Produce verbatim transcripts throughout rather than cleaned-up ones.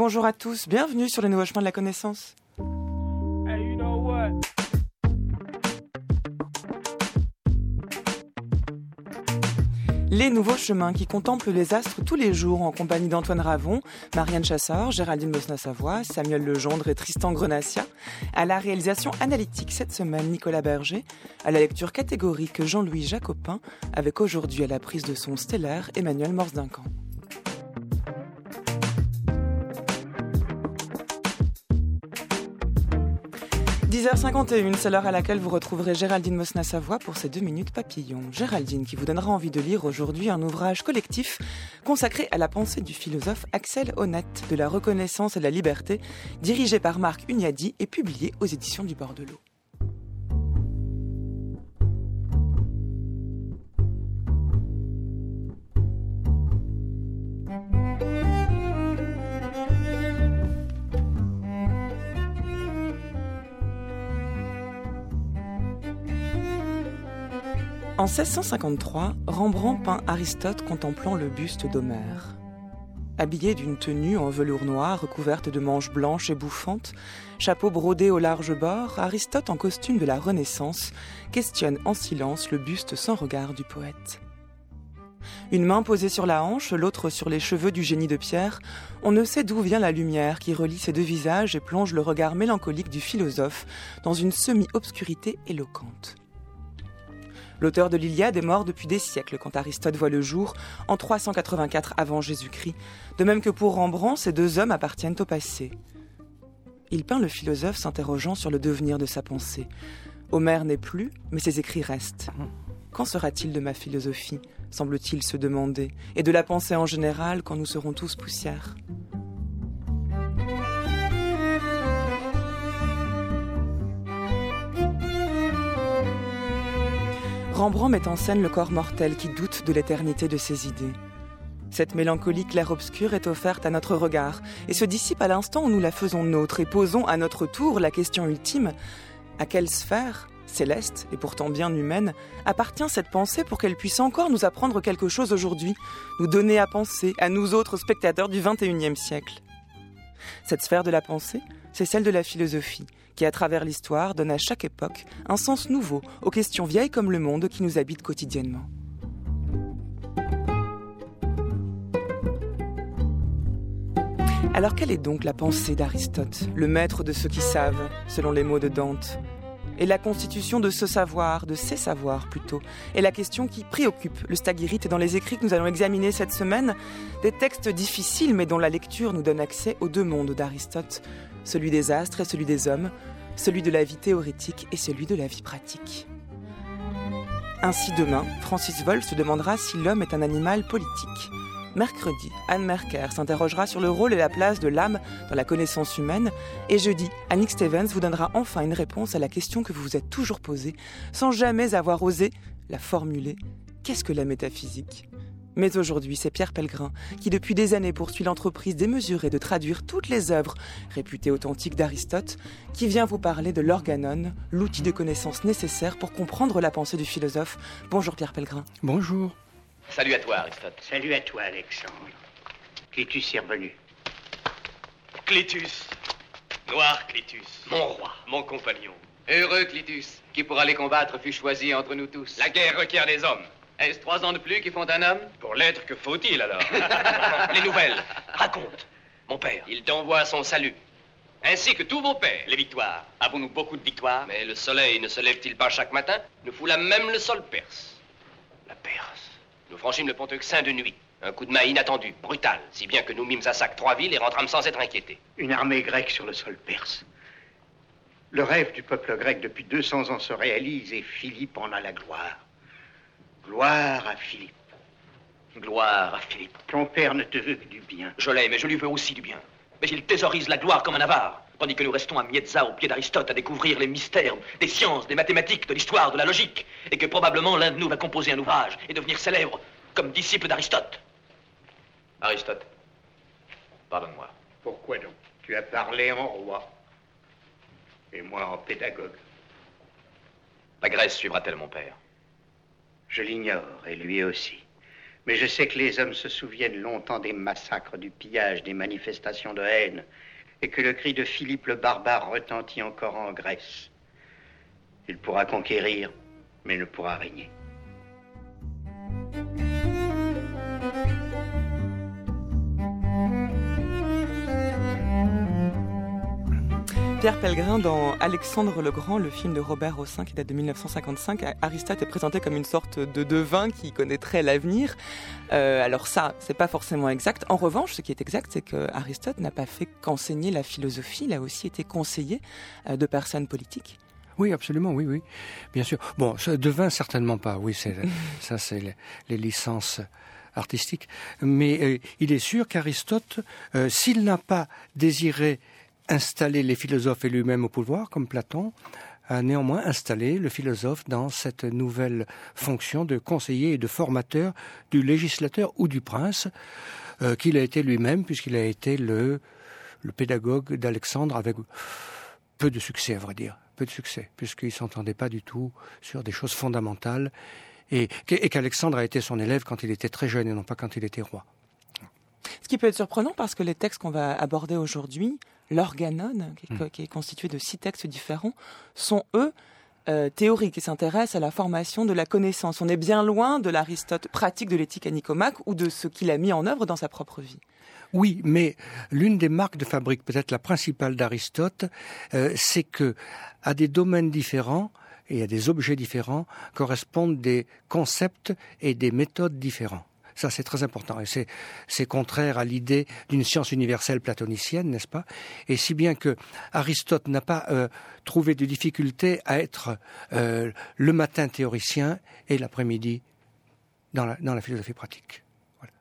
bonjour à tous, bienvenue sur les nouveaux chemins de la connaissance. Hey, you know what? Les nouveaux chemins qui contemplent les astres tous les jours en compagnie d'Antoine Ravon, Marianne Chassard, Géraldine Bosna-Savoie, Samuel Legendre et Tristan Grenassia. À la réalisation analytique cette semaine, Nicolas Berger. À la lecture catégorique, Jean-Louis Jacopin, avec aujourd'hui à la prise de son stellaire, Emmanuel Morse-Duncan. dix heures cinquante et une, c'est l'heure à laquelle vous retrouverez Géraldine Bosna-Savoie pour ses deux minutes papillons. Géraldine qui vous donnera envie de lire aujourd'hui un ouvrage collectif consacré à la pensée du philosophe Axel Honneth, de la reconnaissance et de la liberté, dirigé par Marc Hunyadi et publié aux éditions du Bord de l'eau. En seize cent cinquante-trois, Rembrandt peint Aristote contemplant le buste d'Homère. Habillé d'une tenue en velours noir recouverte de manches blanches et bouffantes, chapeau brodé au large bord, Aristote en costume de la Renaissance questionne en silence le buste sans regard du poète. Une main posée sur la hanche, l'autre sur les cheveux du génie de pierre, on ne sait d'où vient la lumière qui relie ces deux visages et plonge le regard mélancolique du philosophe dans une semi-obscurité éloquente. L'auteur de l'Iliade est mort depuis des siècles quand Aristote voit le jour, en trois cent quatre-vingt-quatre avant Jésus-Christ. De même que pour Rembrandt, ces deux hommes appartiennent au passé. Il peint le philosophe s'interrogeant sur le devenir de sa pensée. Homère n'est plus, mais ses écrits restent. Qu'en sera-t-il de ma philosophie, semble-t-il se demander, et de la pensée en général quand nous serons tous poussière ? Rembrandt met en scène le corps mortel qui doute de l'éternité de ses idées. Cette mélancolie clair-obscure est offerte à notre regard et se dissipe à l'instant où nous la faisons nôtre et posons à notre tour la question ultime : à quelle sphère, céleste et pourtant bien humaine, appartient cette pensée pour qu'elle puisse encore nous apprendre quelque chose aujourd'hui, nous donner à penser, à nous autres spectateurs du vingt et unième siècle ? Cette sphère de la pensée, c'est celle de la philosophie, qui, à travers l'histoire, donne à chaque époque un sens nouveau aux questions vieilles comme le monde qui nous habitent quotidiennement. Alors quelle est donc la pensée d'Aristote, le maître de ceux qui savent, selon les mots de Dante ? Et la constitution de ce savoir, de ces savoirs plutôt, est la question qui préoccupe le stagirite dans les écrits que nous allons examiner cette semaine, des textes difficiles mais dont la lecture nous donne accès aux deux mondes d'Aristote, celui des astres et celui des hommes, celui de la vie théorétique et celui de la vie pratique. Ainsi demain, Francis Wolff se demandera si l'homme est un animal politique. Mercredi, Anne Merker s'interrogera sur le rôle et la place de l'âme dans la connaissance humaine. Et jeudi, Annick Stevens vous donnera enfin une réponse à la question que vous vous êtes toujours posée, sans jamais avoir osé la formuler. Qu'est-ce que la métaphysique ? Mais aujourd'hui, c'est Pierre Pellegrin qui, depuis des années, poursuit l'entreprise démesurée de traduire toutes les œuvres réputées authentiques d'Aristote, qui vient vous parler de l'organon, l'outil de connaissance nécessaire pour comprendre la pensée du philosophe. Bonjour Pierre Pellegrin. Bonjour. Salut à toi, Aristote. Salut à toi, Alexandre. Clétus est revenu. Clétus. Noir Clétus. Mon roi. Mon compagnon. Heureux Clétus, qui pour aller combattre fut choisi entre nous tous. La guerre requiert des hommes. Est-ce trois ans de plus qui font un homme? Pour l'être, que faut-il alors? Les nouvelles. Raconte. Mon père. Il t'envoie son salut. Ainsi que tous vos pères. Les victoires. Avons-nous beaucoup de victoires? Mais le soleil ne se lève-t-il pas chaque matin? Nous foula même le sol perse. La Perse. Nous franchîmes le pont Euxin de nuit. Un coup de main inattendu, brutal, si bien que nous mîmes à sac trois villes et rentrâmes sans être inquiétés. Une armée grecque sur le sol perse. Le rêve du peuple grec depuis deux cents ans se réalise et Philippe en a la gloire. Gloire à Philippe. Gloire à Philippe. Ton père ne te veut que du bien. Je l'aime et je lui veux aussi du bien. Mais il thésaurise la gloire comme un avare, tandis que nous restons à Miezza, au pied d'Aristote, à découvrir les mystères des sciences, des mathématiques, de l'histoire, de la logique, et que probablement l'un de nous va composer un ouvrage et devenir célèbre comme disciple d'Aristote. Aristote, pardonne-moi. Pourquoi donc? Tu as parlé en roi, et moi en pédagogue. La Grèce suivra-t-elle mon père? Je l'ignore, et lui aussi. Mais je sais que les hommes se souviennent longtemps des massacres, du pillage, des manifestations de haine, et que le cri de Philippe le barbare retentit encore en Grèce. Il pourra conquérir, mais ne pourra régner. Pierre Pellegrin, dans Alexandre le Grand, le film de Robert Hossein qui date de dix-neuf cent cinquante-cinq, Aristote est présenté comme une sorte de devin qui connaîtrait l'avenir. Euh, alors ça, c'est pas forcément exact. En revanche, ce qui est exact, c'est que Aristote n'a pas fait qu'enseigner la philosophie, il a aussi été conseiller euh, de personnes politiques. Oui, absolument, oui, oui, bien sûr. Bon, devin, certainement pas, oui, c'est, ça c'est les, les licences artistiques. Mais euh, il est sûr qu'Aristote, euh, s'il n'a pas désiré installer les philosophes et lui-même au pouvoir, comme Platon, a néanmoins installé le philosophe dans cette nouvelle fonction de conseiller et de formateur du législateur ou du prince, euh, qu'il a été lui-même, puisqu'il a été le, le pédagogue d'Alexandre avec peu de succès, à vrai dire, peu de succès, puisqu'il ne s'entendait pas du tout sur des choses fondamentales, et, et qu'Alexandre a été son élève quand il était très jeune et non pas quand il était roi. Ce qui peut être surprenant parce que les textes qu'on va aborder aujourd'hui, l'Organon, qui est, mmh. qui est constitué de six textes différents, sont eux euh, théoriques et s'intéressent à la formation de la connaissance. On est bien loin de l'Aristote pratique de l'éthique à Nicomaque ou de ce qu'il a mis en œuvre dans sa propre vie. Oui, mais l'une des marques de fabrique, peut-être la principale d'Aristote, euh, c'est que à des domaines différents et à des objets différents correspondent des concepts et des méthodes différents. Ça, c'est très important. Et c'est, c'est contraire à l'idée d'une science universelle platonicienne, n'est-ce pas? Et si bien que Aristote n'a pas euh, trouvé de difficulté à être euh, le matin théoricien et l'après-midi dans la, dans la philosophie pratique. Voilà.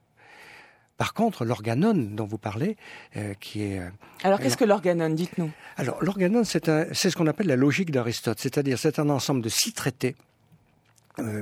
Par contre, l'Organon dont vous parlez, euh, qui est... Euh, Alors, qu'est-ce que l'Organon? Dites-nous. Alors, l'Organon, c'est, un, c'est ce qu'on appelle la logique d'Aristote, c'est-à-dire c'est un ensemble de six traités euh,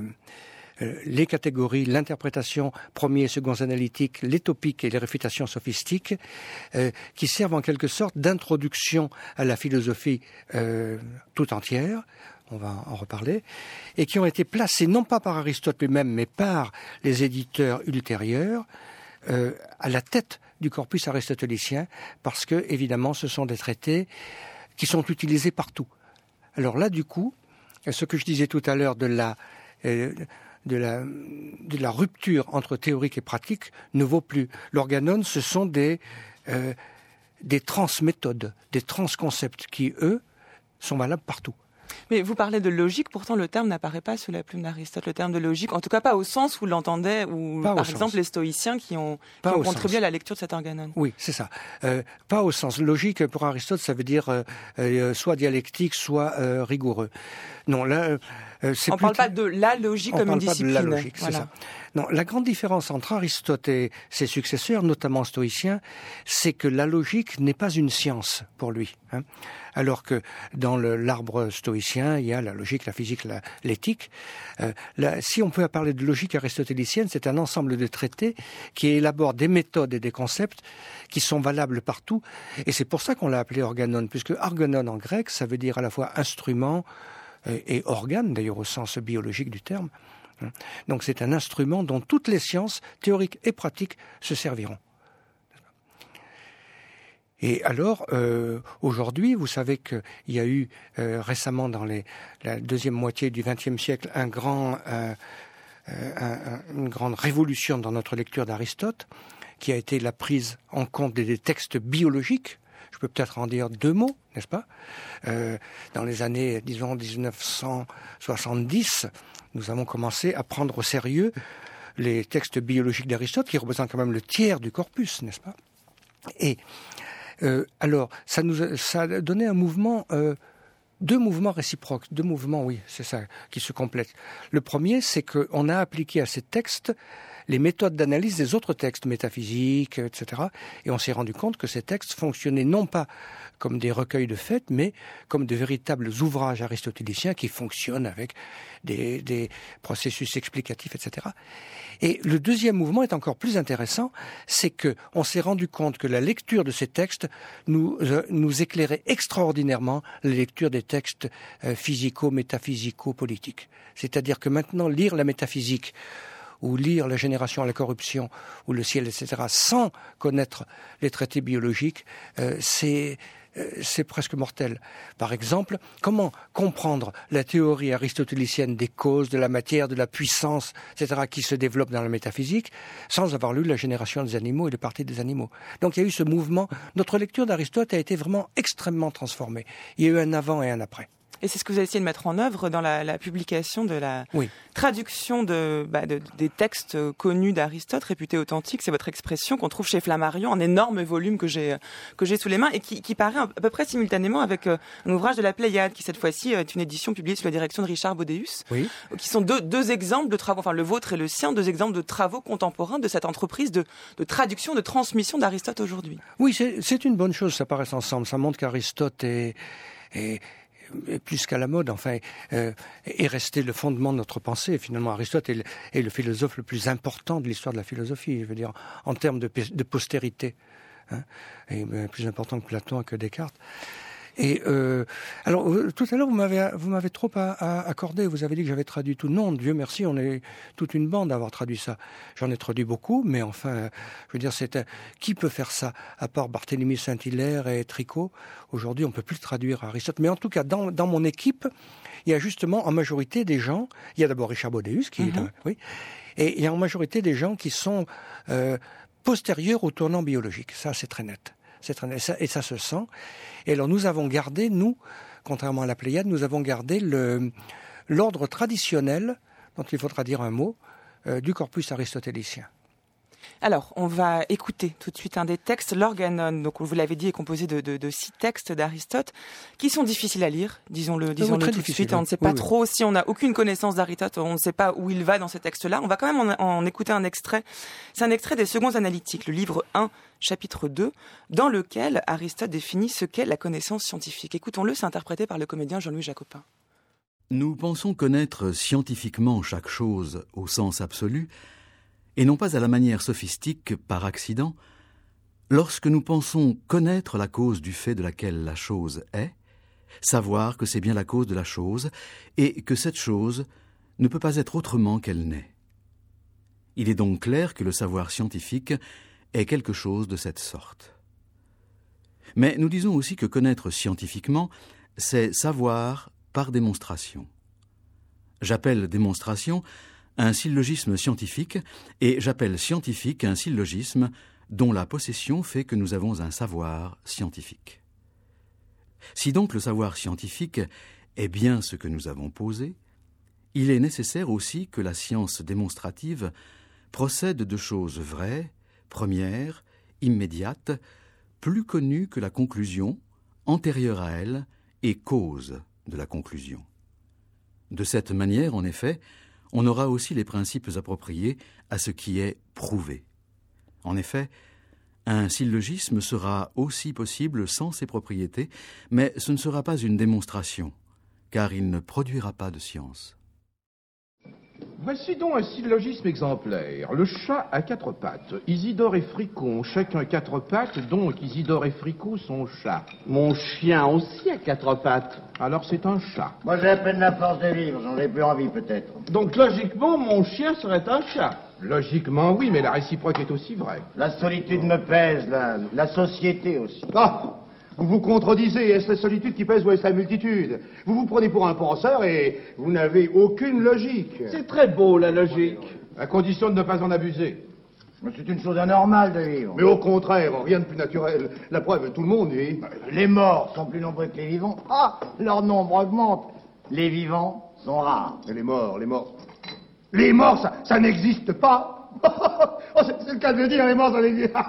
les catégories, l'interprétation, premier et seconds analytiques, les topiques et les réfutations sophistiques, euh, qui servent en quelque sorte d'introduction à la philosophie euh, tout entière, on va en reparler, et qui ont été placés non pas par Aristote lui-même, mais par les éditeurs ultérieurs, euh, à la tête du corpus aristotélicien, parce que, évidemment, ce sont des traités qui sont utilisés partout. Alors là, du coup, ce que je disais tout à l'heure de la... Euh, De la, de la rupture entre théorique et pratique ne vaut plus. L'Organon, ce sont des, euh, des transméthodes, des transconcepts qui, eux, sont valables partout. Mais vous parlez de logique, pourtant le terme n'apparaît pas sous la plume d'Aristote, le terme de logique, en tout cas pas au sens où l'entendaient, ou pas par exemple sens. Les stoïciens qui ont, qui ont contribué sens. À la lecture de cet Organon. Oui, c'est ça. Euh, pas au sens. Logique, pour Aristote, ça veut dire euh, euh, soit dialectique, soit euh, rigoureux. Non, là... Euh, c'est on ne parle pas de la logique on comme une parle discipline. Pas de la logique, voilà. C'est ça. Non, la grande différence entre Aristote et ses successeurs, notamment stoïciens, c'est que la logique n'est pas une science pour lui. Hein. Alors que dans le, l'arbre stoïcien, il y a la logique, la physique, la, l'éthique. Euh, là, si on peut parler de logique aristotélicienne, c'est un ensemble de traités qui élabore des méthodes et des concepts qui sont valables partout. Et c'est pour ça qu'on l'a appelé Organon, puisque Organon en grec, ça veut dire à la fois instrument et organe, d'ailleurs au sens biologique du terme. Donc c'est un instrument dont toutes les sciences, théoriques et pratiques, se serviront. Et alors, euh, aujourd'hui, vous savez qu'il y a eu euh, récemment, dans les, la deuxième moitié du vingtième siècle, un grand, euh, un, un, une grande révolution dans notre lecture d'Aristote, qui a été la prise en compte des, des textes biologiques. Je peux peut-être en dire deux mots, n'est-ce pas? euh, Dans les années, disons, dix-neuf cent soixante-dix, nous avons commencé à prendre au sérieux les textes biologiques d'Aristote, qui représentent quand même le tiers du corpus, n'est-ce pas? Et euh, alors, ça nous a, ça a donné un mouvement, euh, deux mouvements réciproques, deux mouvements, oui, c'est ça, qui se complètent. Le premier, c'est qu'on a appliqué à ces textes les méthodes d'analyse des autres textes métaphysiques, et cetera. Et on s'est rendu compte que ces textes fonctionnaient non pas comme des recueils de faits, mais comme de véritables ouvrages aristotéliciens qui fonctionnent avec des, des processus explicatifs, et cetera. Et le deuxième mouvement est encore plus intéressant, c'est que on s'est rendu compte que la lecture de ces textes nous, euh, nous éclairait extraordinairement la lecture des textes euh, physico, métaphysico, politiques. C'est-à-dire que maintenant, lire la métaphysique ou lire La génération à la corruption ou Le ciel, et cetera, sans connaître les traités biologiques, euh, c'est... c'est presque mortel. Par exemple, comment comprendre la théorie aristotélicienne des causes, de la matière, de la puissance, et cetera, qui se développe dans la métaphysique, sans avoir lu La génération des animaux et les parties des animaux. Donc il y a eu ce mouvement. Notre lecture d'Aristote a été vraiment extrêmement transformée. Il y a eu un avant et un après. Et c'est ce que vous avez essayé de mettre en œuvre dans la, la publication de la oui. traduction de, bah, de, des textes connus d'Aristote, réputés authentiques. C'est votre expression qu'on trouve chez Flammarion, un énorme volume que j'ai que j'ai sous les mains et qui, qui paraît à peu près simultanément avec euh, un ouvrage de la Pléiade, qui cette fois-ci est une édition publiée sous la direction de Richard Baudéus, oui. qui sont deux, deux exemples de travaux, enfin le vôtre et le sien, deux exemples de travaux contemporains de cette entreprise de, de traduction, de transmission d'Aristote aujourd'hui. Oui, c'est, c'est une bonne chose, ça paraît ensemble. Ça montre qu'Aristote est... est Et plus qu'à la mode, enfin, euh, est resté le fondement de notre pensée. Finalement, Aristote est le, est le philosophe le plus important de l'histoire de la philosophie, je veux dire, en termes de, de postérité, hein, et euh, plus important que Platon et que Descartes. Et euh, alors, euh, tout à l'heure, vous m'avez, vous m'avez trop à, à accordé. Vous avez dit que j'avais traduit tout. Non, Dieu merci, on est toute une bande à avoir traduit ça. J'en ai traduit beaucoup, mais enfin, je veux dire, c'est un... qui peut faire ça à part Barthélemy Saint-Hilaire et Tricot? Aujourd'hui, on peut plus traduire Aristote. Mais en tout cas, dans, dans mon équipe, il y a justement en majorité des gens. Il y a d'abord Richard Baudéus, qui mm-hmm. est, oui, et il y a en majorité des gens qui sont euh, postérieurs au tournant biologique. Ça, c'est très net. C'est très net. Et, ça, et ça se sent. Et alors nous avons gardé, nous, contrairement à la Pléiade, nous avons gardé le, l'ordre traditionnel, dont il faudra dire un mot, euh, du corpus aristotélicien. Alors, on va écouter tout de suite un des textes. L'Organon, donc vous l'avez dit, est composé de, de, de six textes d'Aristote qui sont difficiles à lire, disons-le, disons-le tout de suite. On ne sait pas oui, trop, oui. si on n'a aucune connaissance d'Aristote, on ne sait pas où il va dans ces textes-là. On va quand même en, en écouter un extrait. C'est un extrait des Secondes Analytiques, le livre un, chapitre deux, dans lequel Aristote définit ce qu'est la connaissance scientifique. Écoutons-le, c'est interprété par le comédien Jean-Louis Jacopin. Nous pensons connaître scientifiquement chaque chose au sens absolu, et non pas à la manière sophistique par accident, lorsque nous pensons connaître la cause du fait de laquelle la chose est, savoir que c'est bien la cause de la chose, et que cette chose ne peut pas être autrement qu'elle n'est. Il est donc clair que le savoir scientifique est quelque chose de cette sorte. Mais nous disons aussi que connaître scientifiquement, c'est savoir par démonstration. J'appelle démonstration un syllogisme scientifique, et j'appelle scientifique un syllogisme dont la possession fait que nous avons un savoir scientifique. Si donc le savoir scientifique est bien ce que nous avons posé, il est nécessaire aussi que la science démonstrative procède de choses vraies, premières, immédiates, plus connues que la conclusion, antérieure à elle et cause de la conclusion. De cette manière, en effet, on aura aussi les principes appropriés à ce qui est prouvé. En effet, un syllogisme sera aussi possible sans ses propriétés, mais ce ne sera pas une démonstration, car il ne produira pas de science. Voici donc un syllogisme exemplaire. Le chat a quatre pattes. Isidore et Fricot ont chacun quatre pattes, donc Isidore et Fricot sont chats. Mon chien aussi a quatre pattes. Alors c'est un chat. Moi j'ai à peine la force de vivre, j'en ai plus envie peut-être. Donc logiquement, mon chien serait un chat. Logiquement oui, mais la réciproque est aussi vraie. La solitude me pèse, la, la société aussi. Ah, vous vous contredisez, est-ce la solitude qui pèse ou est-ce la multitude? Vous vous prenez pour un penseur et vous n'avez aucune logique. C'est très beau la logique. À condition de ne pas en abuser. C'est une chose anormale de vivre. Mais au contraire, rien de plus naturel. La preuve, tout le monde vit. Les morts sont plus nombreux que les vivants. Ah, leur nombre augmente. Les vivants sont rares. Et les morts, les morts... Les morts, ça, ça n'existe pas. Oh, c'est, c'est le cas de le dire, les morts, ça n'existe pas.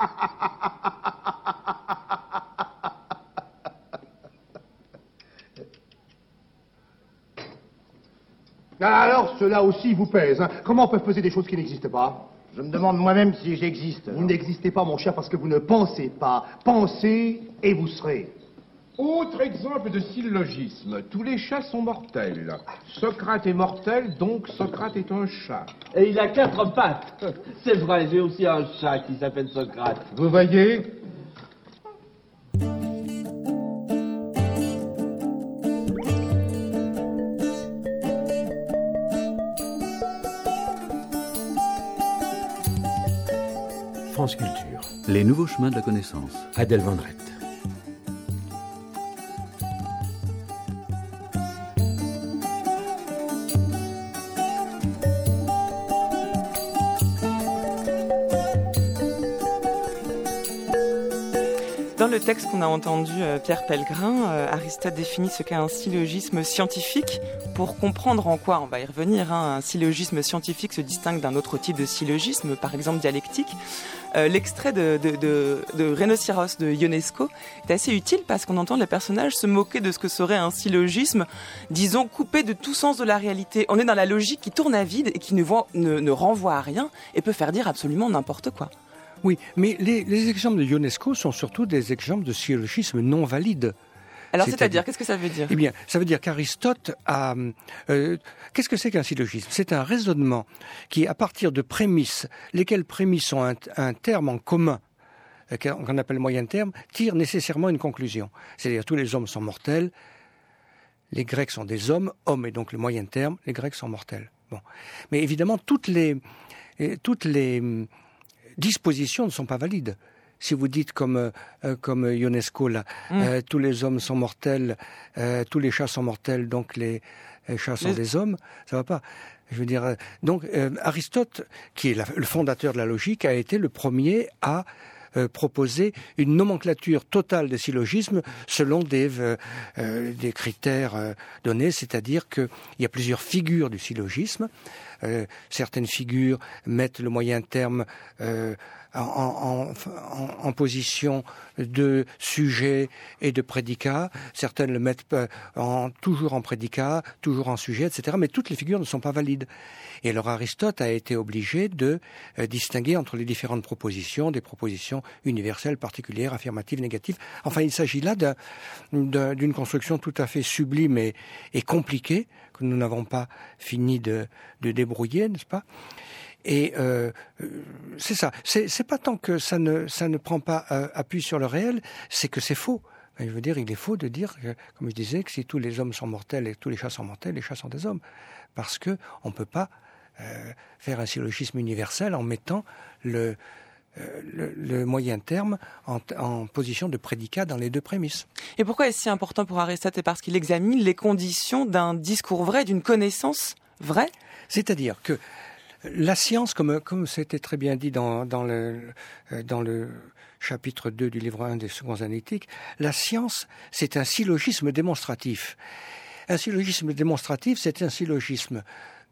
Alors, cela aussi vous pèse. Hein. Comment peuvent peser des choses qui n'existent pas? Je me demande moi-même si j'existe. Vous n'existez pas, mon cher, parce que vous ne pensez pas. Pensez et vous serez. Autre exemple de syllogisme. Tous les chats sont mortels. Socrate est mortel, donc Socrate est un chat. Et il a quatre pattes. C'est vrai, j'ai aussi un chat qui s'appelle Socrate. Vous voyez ? France Culture. Les nouveaux chemins de la connaissance. Adèle Vendrette. Dans le texte qu'on a entendu, euh, Pierre Pellegrin, euh, Aristote définit ce qu'est un syllogisme scientifique. Pour comprendre en quoi, on va y revenir, hein, un syllogisme scientifique se distingue d'un autre type de syllogisme, par exemple dialectique. Euh, l'extrait de, de, de, de Rhinocéros de Ionesco est assez utile parce qu'on entend les personnages se moquer de ce que serait un syllogisme, disons, coupé de tout sens de la réalité. On est dans la logique qui tourne à vide et qui ne, voit, ne, ne renvoie à rien et peut faire dire absolument n'importe quoi. Oui, mais les, les exemples de Ionesco sont surtout des exemples de syllogismes non valides. Alors, c'est-à-dire, c'est-à-dire, qu'est-ce que ça veut dire ? Eh bien, ça veut dire qu'Aristote a... Euh, qu'est-ce que c'est qu'un syllogisme ? C'est un raisonnement qui, à partir de prémices, lesquelles prémices ont un, un terme en commun, euh, qu'on appelle moyen terme, tire nécessairement une conclusion. C'est-à-dire, tous les hommes sont mortels, les Grecs sont des hommes, hommes est donc le moyen terme, les Grecs sont mortels. Bon. Mais évidemment, toutes les... Toutes les dispositions ne sont pas valides. Si vous dites comme euh, comme Ionesco là, mmh. euh, tous les hommes sont mortels, euh, tous les chats sont mortels, donc les, les chats sont les... des hommes, ça va pas. Je veux dire, euh, donc euh, Aristote, qui est la, le fondateur de la logique, a été le premier à euh, proposer une nomenclature totale des syllogismes selon des euh, euh, des critères euh, donnés, c'est-à-dire que il y a plusieurs figures du syllogisme. Euh, certaines figures mettent le moyen terme euh, en, en, en, en position de sujet et de prédicat. Certaines le mettent en, toujours en prédicat, toujours en sujet, et cetera. Mais toutes les figures ne sont pas valides. Et alors Aristote a été obligé de euh, distinguer entre les différentes propositions, des propositions universelles, particulières, affirmatives, négatives. Enfin, il s'agit là d'un, d'un, d'une construction tout à fait sublime et, et compliquée, que nous n'avons pas fini de, de débrouiller, n'est-ce pas ? Et euh, c'est ça. C'est, c'est pas tant que ça ne, ça ne prend pas euh, appui sur le réel, c'est que c'est faux. Je veux dire, il est faux de dire, que, comme je disais, que si tous les hommes sont mortels et tous les chats sont mortels, les chats sont des hommes. Parce que on ne peut pas euh, faire un syllogisme universel en mettant le... Euh, le, le moyen terme en, en position de prédicat dans les deux prémices. Et pourquoi est-ce si important pour Aristote ? C'est parce qu'il examine les conditions d'un discours vrai, d'une connaissance vraie ? C'est-à-dire que la science, comme, comme c'était très bien dit dans, dans, le, dans le chapitre deux du livre un des Seconds Analytiques, la science, c'est un syllogisme démonstratif. Un syllogisme démonstratif, c'est un syllogisme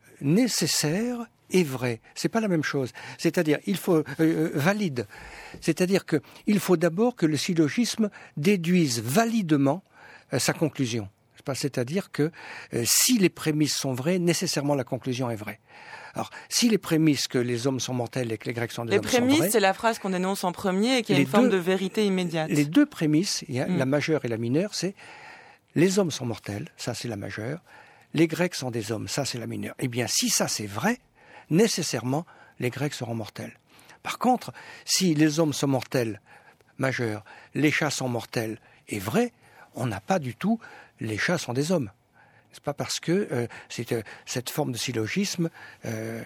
nécessaire et vrai. C'est pas la même chose. C'est-à-dire, il faut euh, valide. C'est-à-dire que il faut d'abord que le syllogisme déduise validement euh, sa conclusion. C'est-à-dire que euh, si les prémices sont vraies, nécessairement la conclusion est vraie. Alors, si les prémices que les hommes sont mortels et que les Grecs sont des les hommes sont vraies... Les prémices, c'est la phrase qu'on énonce en premier et qui a une forme deux, de vérité immédiate. Les deux prémices, il y a mm. la majeure et la mineure, c'est les hommes sont mortels, ça c'est la majeure, les Grecs sont des hommes, ça c'est la mineure. Eh bien, si ça c'est vrai, nécessairement, les Grecs seront mortels. Par contre, si les hommes sont mortels, majeurs, les chats sont mortels et vrai, on n'a pas du tout les chats sont des hommes. C'est pas parce que euh, c'est, euh, cette forme de syllogisme, euh,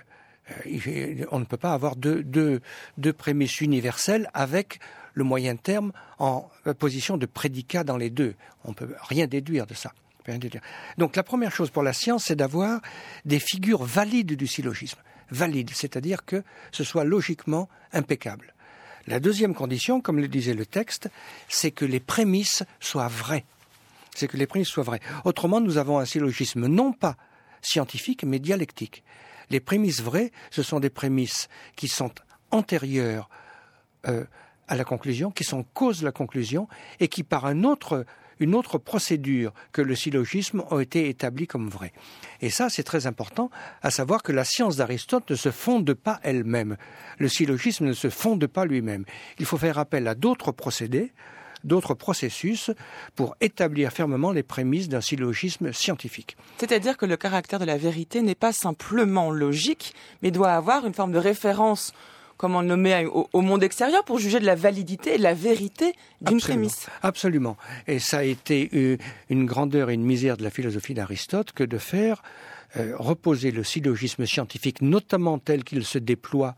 euh, on ne peut pas avoir deux, deux, deux prémices universelles avec le moyen terme en position de prédicat dans les deux. On ne peut rien déduire de ça. Rien déduire. Donc la première chose pour la science, c'est d'avoir des figures valides du syllogisme. Valides, c'est-à-dire que ce soit logiquement impeccable. La deuxième condition, comme le disait le texte, c'est que les prémices soient vraies. C'est que les prémices soient vraies. Autrement, nous avons un syllogisme non pas scientifique, mais dialectique. Les prémices vraies, ce sont des prémices qui sont antérieures euh, à la conclusion, qui sont cause de la conclusion, et qui, par un autre, une autre procédure que le syllogisme, ont été établies comme vraies. Et ça, c'est très important, à savoir que la science d'Aristote ne se fonde pas elle-même. Le syllogisme ne se fonde pas lui-même. Il faut faire appel à d'autres procédés, d'autres processus pour établir fermement les prémices d'un syllogisme scientifique. C'est-à-dire que le caractère de la vérité n'est pas simplement logique, mais doit avoir une forme de référence, comme on le nommait, au, au monde extérieur pour juger de la validité et de la vérité d'une Absolument. prémisse. Absolument. Et ça a été une grandeur et une misère de la philosophie d'Aristote que de faire euh, reposer le syllogisme scientifique, notamment tel qu'il se déploie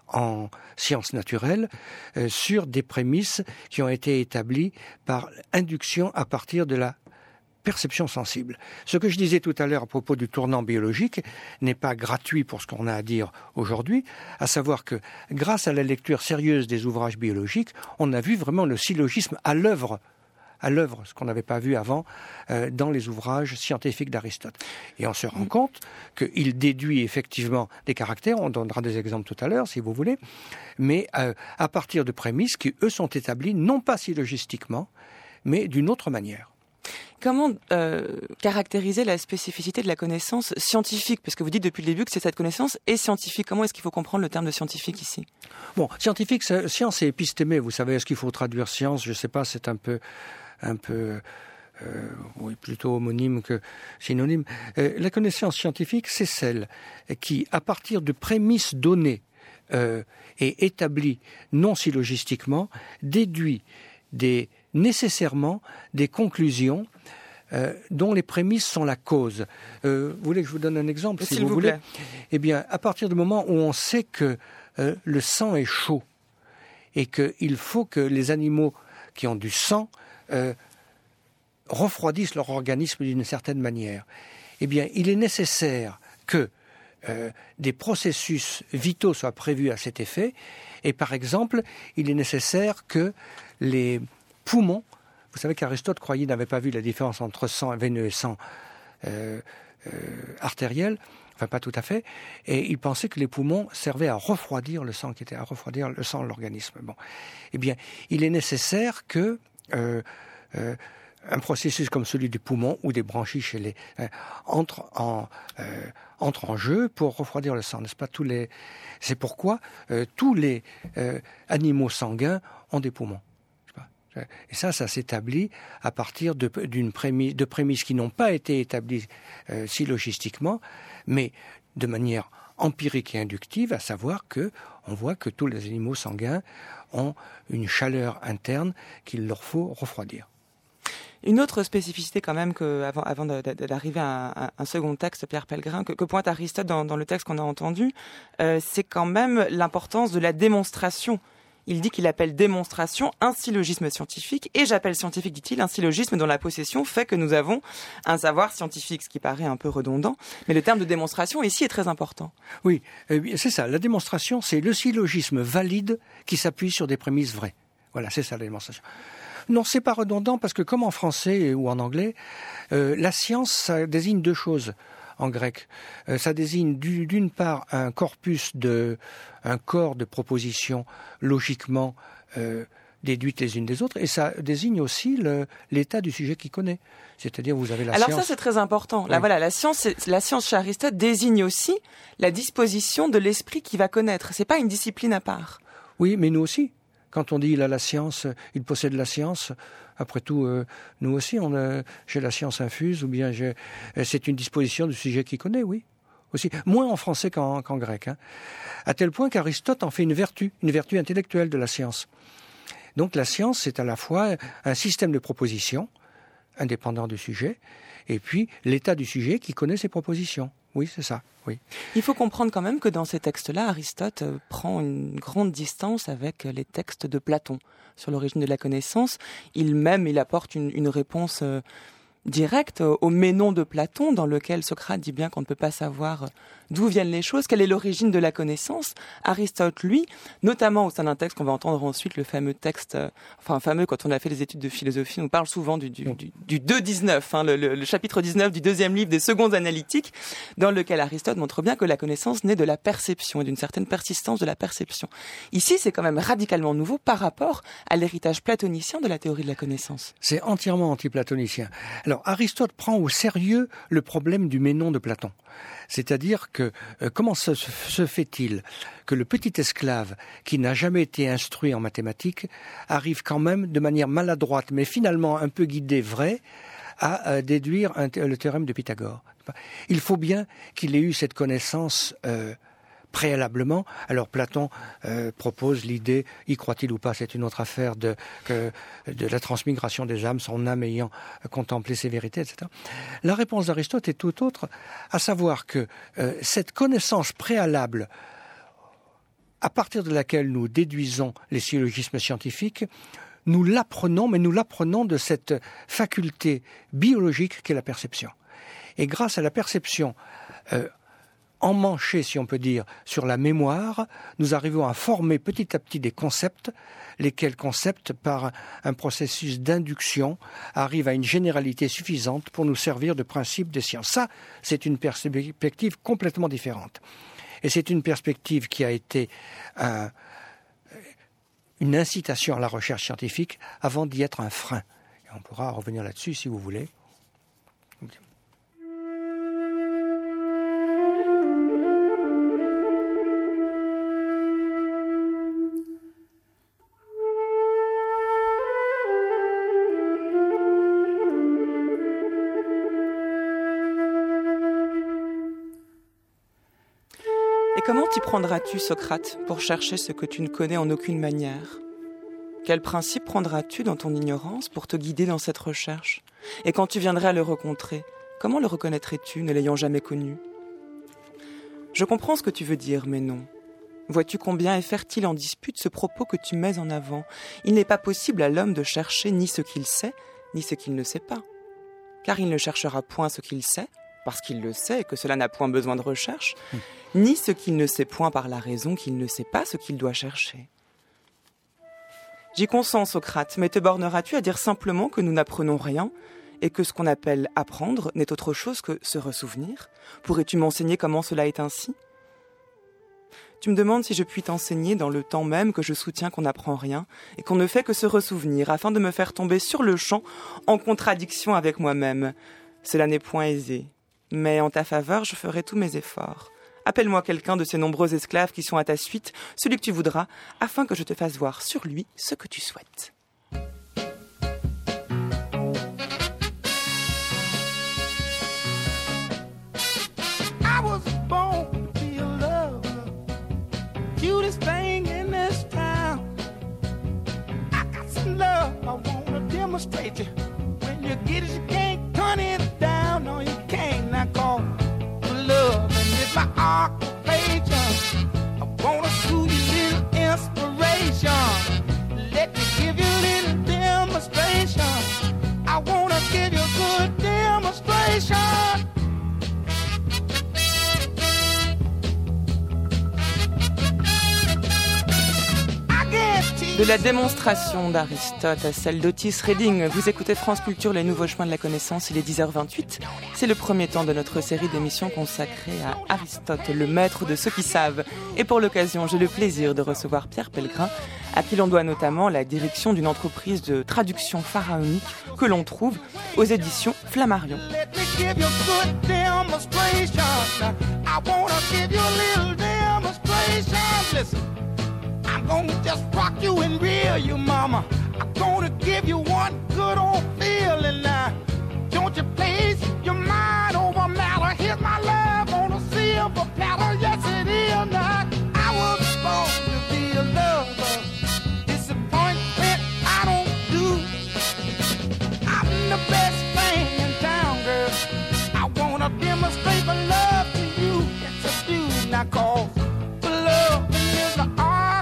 en sciences naturelles euh, sur des prémices qui ont été établies par induction à partir de la perception sensible. Ce que je disais tout à l'heure à propos du tournant biologique n'est pas gratuit pour ce qu'on a à dire aujourd'hui, à savoir que grâce à la lecture sérieuse des ouvrages biologiques, on a vu vraiment le syllogisme à l'œuvre, à l'œuvre, ce qu'on n'avait pas vu avant euh, dans les ouvrages scientifiques d'Aristote. Et on se rend compte qu'il déduit effectivement des caractères, on donnera des exemples tout à l'heure si vous voulez, mais euh, à partir de prémices qui, eux, sont établies non pas syllogistiquement, mais d'une autre manière. Comment euh, caractériser la spécificité de la connaissance scientifique? Parce que vous dites depuis le début que c'est cette connaissance est scientifique. Comment est-ce qu'il faut comprendre le terme de scientifique ici? Bon, scientifique, science et épistémé. Vous savez, est-ce qu'il faut traduire science? Je ne sais pas, c'est un peu, un peu, euh, oui, plutôt homonyme que synonyme. Euh, la connaissance scientifique, c'est celle qui, à partir de prémices données euh, et établies non syllogistiquement, déduit des nécessairement des conclusions euh, dont les prémices sont la cause. Euh, vous voulez que je vous donne un exemple, si S'il vous, vous voulez? plaît. Eh bien, à partir du moment où on sait que euh, le sang est chaud et qu'il faut que les animaux qui ont du sang euh, refroidissent leur organisme d'une certaine manière, eh bien, il est nécessaire que euh, des processus vitaux soient prévus à cet effet. Et par exemple, il est nécessaire que les poumons, vous savez qu'Aristote croyait, n'avait pas vu la différence entre sang veineux et sang euh, euh, artériel, enfin pas tout à fait, et il pensait que les poumons servaient à refroidir le sang, qui était à refroidir le sang de l'organisme. Bon, eh bien, il est nécessaire que euh, euh, un processus comme celui du poumon ou des branchies chez les euh, entre en euh, entre en jeu pour refroidir le sang, n'est-ce pas? Tous les, c'est pourquoi euh, tous les euh, animaux sanguins ont des poumons. Et ça, ça s'établit à partir de, d'une prémisse, de prémices qui n'ont pas été établies euh, syllogistiquement, mais de manière empirique et inductive, à savoir que on voit que tous les animaux sanguins ont une chaleur interne qu'il leur faut refroidir. Une autre spécificité quand même, que, avant, avant de, de, d'arriver à un, un second texte, Pierre Pellegrin, que, que pointe Aristote dans, dans le texte qu'on a entendu, euh, c'est quand même l'importance de la démonstration. Il dit qu'il appelle démonstration un syllogisme scientifique, et j'appelle scientifique, dit-il, un syllogisme dont la possession fait que nous avons un savoir scientifique, ce qui paraît un peu redondant. Mais le terme de démonstration ici est très important. Oui, c'est ça. La démonstration, c'est le syllogisme valide qui s'appuie sur des prémices vraies. Voilà, c'est ça la démonstration. Non, c'est pas redondant parce que comme en français ou en anglais, euh, la science, ça désigne deux choses. En grec, euh, ça désigne du, d'une part un corpus de, un corps de propositions logiquement euh, déduites les unes des autres, et ça désigne aussi le, l'état du sujet qu'il connaît. C'est-à-dire, vous avez la Alors science. Alors ça, c'est très important. Oui. Là, voilà, la science, la science chez Aristote désigne aussi la disposition de l'esprit qui va connaître. C'est pas une discipline à part. Oui, mais nous aussi. Quand on dit il a la science, il possède la science. Après tout, euh, nous aussi, on a, j'ai la science infuse, ou bien j'ai, c'est une disposition du sujet qu'il connaît, oui. Aussi. Moins en français qu'en, qu'en grec. Hein. À tel point qu'Aristote en fait une vertu, une vertu intellectuelle de la science. Donc la science, c'est à la fois un système de propositions, indépendant du sujet, et puis l'état du sujet qui connaît ses propositions. Oui, c'est ça, oui. Il faut comprendre quand même que dans ces textes-là, Aristote euh, prend une grande distance avec les textes de Platon sur l'origine de la connaissance. Il même, il apporte une, une réponse euh, directe au Ménon de Platon, dans lequel Socrate dit bien qu'on ne peut pas savoir d'où viennent les choses, quelle est l'origine de la connaissance. Aristote, lui, notamment au sein d'un texte qu'on va entendre ensuite, le fameux texte, euh, enfin fameux quand on a fait des études de philosophie, on parle souvent du, du, du, du deux dix-neuf, hein, le, le, le chapitre dix-neuf du deuxième livre des Secondes Analytiques, dans lequel Aristote montre bien que la connaissance naît de la perception et d'une certaine persistance de la perception. Ici, c'est quand même radicalement nouveau par rapport à l'héritage platonicien de la théorie de la connaissance. C'est entièrement anti-platonicien. Alors, Aristote prend au sérieux le problème du Ménon de Platon. C'est-à-dire que, euh, comment se, se fait-il que le petit esclave, qui n'a jamais été instruit en mathématiques, arrive quand même, de manière maladroite, mais finalement un peu guidée, vraie, à euh, déduire un, le théorème de Pythagore? Il faut bien qu'il ait eu cette connaissance euh, préalablement. Alors Platon euh, propose l'idée, y croit-il ou pas, c'est une autre affaire, de, que, de la transmigration des âmes, son âme ayant contemplé ses vérités, et cetera. La réponse d'Aristote est tout autre, à savoir que euh, cette connaissance préalable à partir de laquelle nous déduisons les syllogismes scientifiques, nous l'apprenons, mais nous l'apprenons de cette faculté biologique qu'est la perception. Et grâce à la perception euh, emmanchée, si on peut dire, sur la mémoire, nous arrivons à former petit à petit des concepts, lesquels concepts, par un processus d'induction, arrivent à une généralité suffisante pour nous servir de principe des sciences. Ça, c'est une perspective complètement différente. Et c'est une perspective qui a été un, une incitation à la recherche scientifique avant d'y être un frein. Et on pourra revenir là-dessus si vous voulez. Et comment t'y prendras-tu, Socrate, pour chercher ce que tu ne connais en aucune manière ? Quel principe prendras-tu dans ton ignorance pour te guider dans cette recherche ? Et quand tu viendrais à le rencontrer, comment le reconnaîtrais-tu, ne l'ayant jamais connu ? Je comprends ce que tu veux dire, mais non. Vois-tu combien est fertile en dispute ce propos que tu mets en avant ? Il n'est pas possible à l'homme de chercher ni ce qu'il sait, ni ce qu'il ne sait pas. Car il ne cherchera point ce qu'il sait, parce qu'il le sait et que cela n'a point besoin de recherche, mmh. ni ce qu'il ne sait point par la raison qu'il ne sait pas ce qu'il doit chercher. J'y consens, Socrate, mais te borneras-tu à dire simplement que nous n'apprenons rien et que ce qu'on appelle apprendre n'est autre chose que se ressouvenir ? Pourrais-tu m'enseigner comment cela est ainsi ? Tu me demandes si je puis t'enseigner dans le temps même que je soutiens qu'on n'apprend rien et qu'on ne fait que se ressouvenir afin de me faire tomber sur le champ en contradiction avec moi-même. Cela n'est point aisé. Mais en ta faveur, je ferai tous mes efforts. Appelle-moi quelqu'un de ces nombreux esclaves qui sont à ta suite, celui que tu voudras, afin que je te fasse voir sur lui ce que tu souhaites. I was born to be a lover, cutest thing in this town. I got some love I wanna demonstrate you. When you get it, you can't turn it down. No, you can't. Now call for love, and it's my occupation. I wanna shoot you a little inspiration. Let me give you a little demonstration. I wanna give you a good demonstration. De la démonstration d'Aristote à celle d'Otis Redding, vous écoutez France Culture, les nouveaux chemins de la connaissance, il est dix heures vingt-huit. C'est le premier temps de notre série d'émissions consacrée à Aristote, le maître de ceux qui savent. Et pour l'occasion, j'ai le plaisir de recevoir Pierre Pellegrin, à qui l'on doit notamment la direction d'une entreprise de traduction pharaonique que l'on trouve aux éditions Flammarion. I'm gonna just rock you and reel you, mama. I'm gonna give you one good old feeling now. Don't you place your mind over matter. Here's my love on a silver platter. Yes, it is now. I was born to be a lover. Disappointment I don't do. I'm the best thing in town, girl. I wanna demonstrate my love to you. Yes, I do. Now call for love is the art.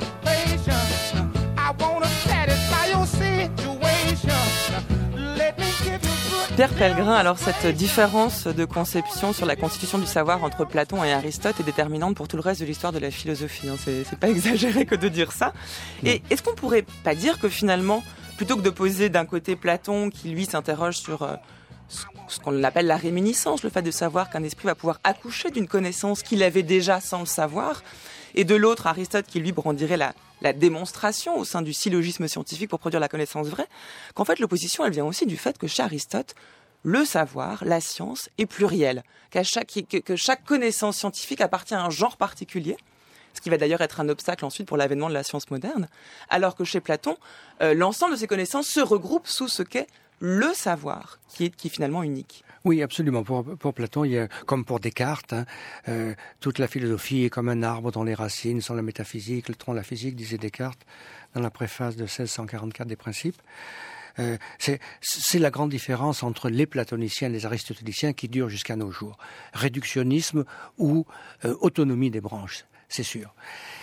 Pierre Pellegrin, alors cette différence de conception sur la constitution du savoir entre Platon et Aristote est déterminante pour tout le reste de l'histoire de la philosophie. Hein. C'est, c'est pas exagéré que de dire ça. Et est-ce qu'on pourrait pas dire que finalement, plutôt que de poser d'un côté Platon qui lui s'interroge sur euh, ce qu'on appelle la réminiscence, le fait de savoir qu'un esprit va pouvoir accoucher d'une connaissance qu'il avait déjà sans le savoir, et de l'autre Aristote qui lui brandirait la, la démonstration au sein du syllogisme scientifique pour produire la connaissance vraie, qu'en fait l'opposition elle vient aussi du fait que chez Aristote, le savoir, la science est pluriel, qu'à chaque, que, que chaque connaissance scientifique appartient à un genre particulier, ce qui va d'ailleurs être un obstacle ensuite pour l'avènement de la science moderne, alors que chez Platon, euh, l'ensemble de ces connaissances se regroupe sous ce qu'est le savoir, qui est, qui est finalement unique. Oui, absolument. Pour, pour Platon, il y a, comme pour Descartes, hein, euh, toute la philosophie est comme un arbre dont les racines sont la métaphysique, le tronc la physique, disait Descartes dans la préface de seize cent quarante-quatre des Principes. Euh, c'est, c'est la grande différence entre les platoniciens et les aristotéliciens qui durent jusqu'à nos jours. Réductionnisme ou euh, autonomie des branches, c'est sûr.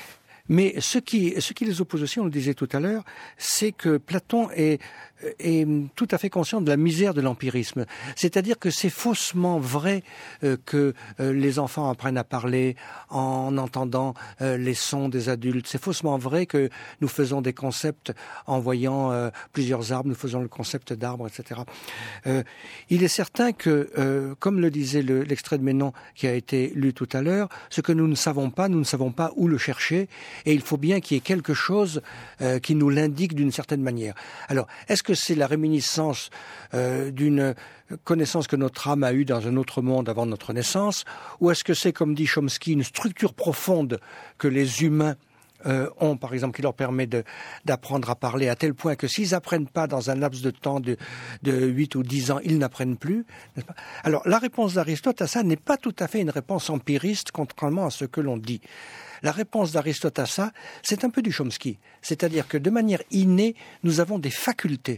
Mais ce qui, ce qui les oppose aussi, on le disait tout à l'heure, c'est que Platon est, est tout à fait conscient de la misère de l'empirisme. C'est-à-dire que c'est faussement vrai euh, que euh, les enfants apprennent à parler en entendant euh, les sons des adultes. C'est faussement vrai que nous faisons des concepts en voyant euh, plusieurs arbres, nous faisons le concept d'arbre, et cetera. Euh, il est certain que, euh, comme le disait le, l'extrait de Ménon qui a été lu tout à l'heure, ce que nous ne savons pas, nous ne savons pas où le chercher. Et il faut bien qu'il y ait quelque chose euh, qui nous l'indique d'une certaine manière. Alors, est-ce que c'est la réminiscence euh, d'une connaissance que notre âme a eue dans un autre monde avant notre naissance, ou est-ce que c'est, comme dit Chomsky, une structure profonde que les humains euh, ont, par exemple, qui leur permet de, d'apprendre à parler à tel point que s'ils n'apprennent pas dans un laps de temps de, de huit ou dix ans, ils n'apprennent plus, n'est-ce pas ? Alors, la réponse d'Aristote à ça n'est pas tout à fait une réponse empiriste, contrairement à ce que l'on dit. La réponse d'Aristote à ça, c'est un peu du Chomsky. C'est-à-dire que de manière innée, nous avons des facultés.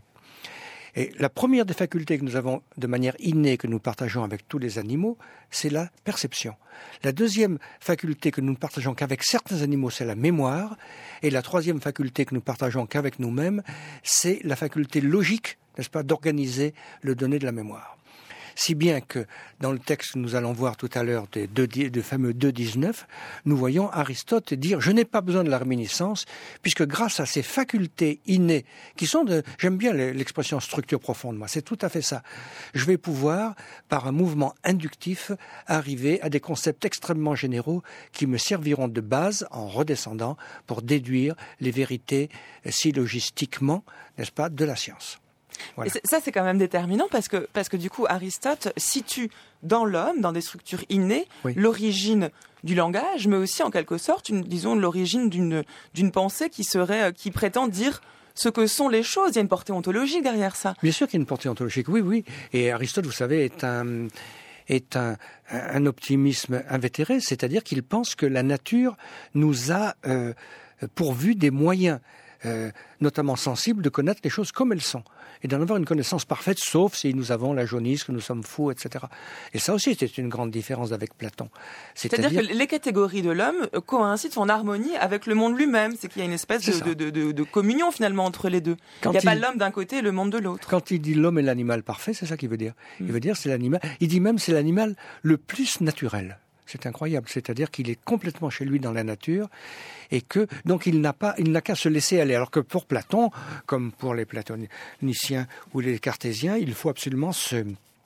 Et la première des facultés que nous avons de manière innée, que nous partageons avec tous les animaux, c'est la perception. La deuxième faculté que nous ne partageons qu'avec certains animaux, c'est la mémoire. Et la troisième faculté que nous partageons qu'avec nous-mêmes, c'est la faculté logique, n'est-ce pas, d'organiser le donné de la mémoire. Si bien que, dans le texte que nous allons voir tout à l'heure des deux, des fameux deux dix-neuf, nous voyons Aristote dire « Je n'ai pas besoin de la réminiscence, puisque grâce à ces facultés innées, qui sont de... » J'aime bien l'expression « structure profonde », moi, c'est tout à fait ça. Je vais pouvoir, par un mouvement inductif, arriver à des concepts extrêmement généraux qui me serviront de base, en redescendant, pour déduire les vérités syllogistiquement, n'est-ce pas, de la science. Voilà. Et ça, c'est quand même déterminant parce que, parce que du coup, Aristote situe dans l'homme, dans des structures innées, oui. l'origine du langage, mais aussi, en quelque sorte, une, disons, l'origine d'une, d'une pensée qui serait, qui prétend dire ce que sont les choses. Il y a une portée ontologique derrière ça. Bien sûr qu'il y a une portée ontologique, oui, oui. Et Aristote, vous savez, est un, est un, un optimisme invétéré, c'est-à-dire qu'il pense que la nature nous a euh, pourvu des moyens, euh, notamment sensibles, de connaître les choses comme elles sont. Et d'en avoir une connaissance parfaite, sauf si nous avons la jaunisse, que nous sommes fous, et cetera. Et ça aussi, c'est une grande différence avec Platon. C'est-à-dire, C'est-à-dire que les catégories de l'homme coïncident, sont en harmonie avec le monde lui-même. C'est qu'il y a une espèce de, de, de, de communion, finalement, entre les deux. Quand il n'y a il... pas l'homme d'un côté et le monde de l'autre. Quand il dit l'homme est l'animal parfait, c'est ça qu'il veut dire. Il mmh. veut dire c'est l'animal. Il dit même c'est l'animal le plus naturel. C'est incroyable, c'est-à-dire qu'il est complètement chez lui dans la nature et que donc il n'a pas, il n'a qu'à se laisser aller. Alors que pour Platon, comme pour les platoniciens ou les cartésiens, il faut absolument se,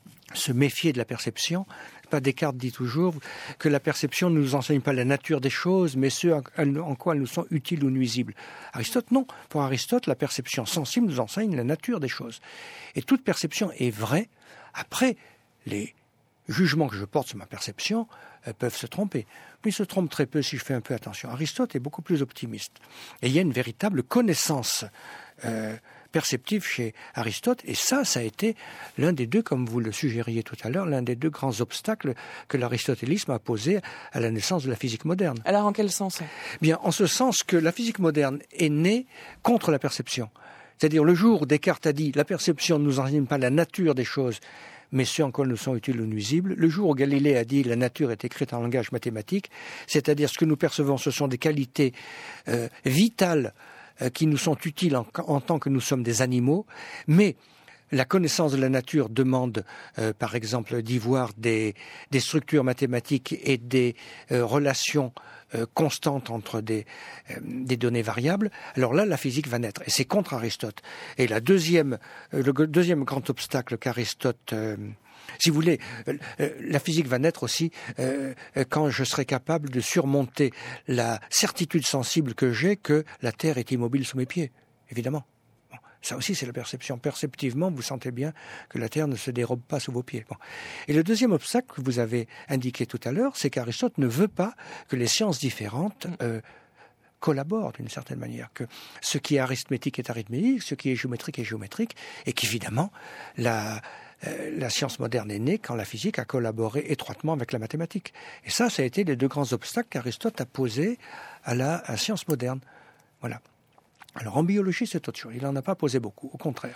se méfier de la perception. Pas Descartes dit toujours que la perception ne nous enseigne pas la nature des choses, mais ce en quoi elles nous sont utiles ou nuisibles. Aristote, non. Pour Aristote, la perception sensible nous enseigne la nature des choses. Et toute perception est vraie. Après, les jugements que je porte sur ma perception euh, peuvent se tromper. Mais ils se trompent très peu si je fais un peu attention. Aristote est beaucoup plus optimiste. Et il y a une véritable connaissance euh, perceptive chez Aristote. Et ça, ça a été l'un des deux, comme vous le suggériez tout à l'heure, l'un des deux grands obstacles que l'aristotélisme a posé à la naissance de la physique moderne. Alors, en quel sens ? Bien, en ce sens que la physique moderne est née contre la perception. C'est-à-dire, le jour où Descartes a dit « la perception ne nous enseigne pas la nature des choses », mais ceux en quoi nous sont utiles ou nuisibles. Le jour où Galilée a dit « la nature est écrite en langage mathématique », c'est-à-dire ce que nous percevons, ce sont des qualités euh, vitales euh, qui nous sont utiles en, en tant que nous sommes des animaux, mais la connaissance de la nature demande, euh, par exemple, d'y voir des, des structures mathématiques et des euh, relations euh, constantes entre des, euh, des données variables. Alors là, la physique va naître. Et c'est contre Aristote. Et la deuxième, euh, le deuxième grand obstacle qu'Aristote... Euh, si vous voulez, euh, la physique va naître aussi euh, quand je serai capable de surmonter la certitude sensible que j'ai que la Terre est immobile sous mes pieds, évidemment. Ça aussi, c'est la perception. Perceptivement, vous sentez bien que la Terre ne se dérobe pas sous vos pieds. Bon. Et le deuxième obstacle que vous avez indiqué tout à l'heure, c'est qu'Aristote ne veut pas que les sciences différentes euh, collaborent d'une certaine manière, que ce qui est arithmétique est arithmétique, ce qui est géométrique est géométrique, et qu'évidemment, la, euh, la science moderne est née quand la physique a collaboré étroitement avec la mathématique. Et ça, ça a été les deux grands obstacles qu'Aristote a posés à la, à la science moderne. Voilà. Alors en biologie, c'est autre chose. Il n'en a pas posé beaucoup, au contraire.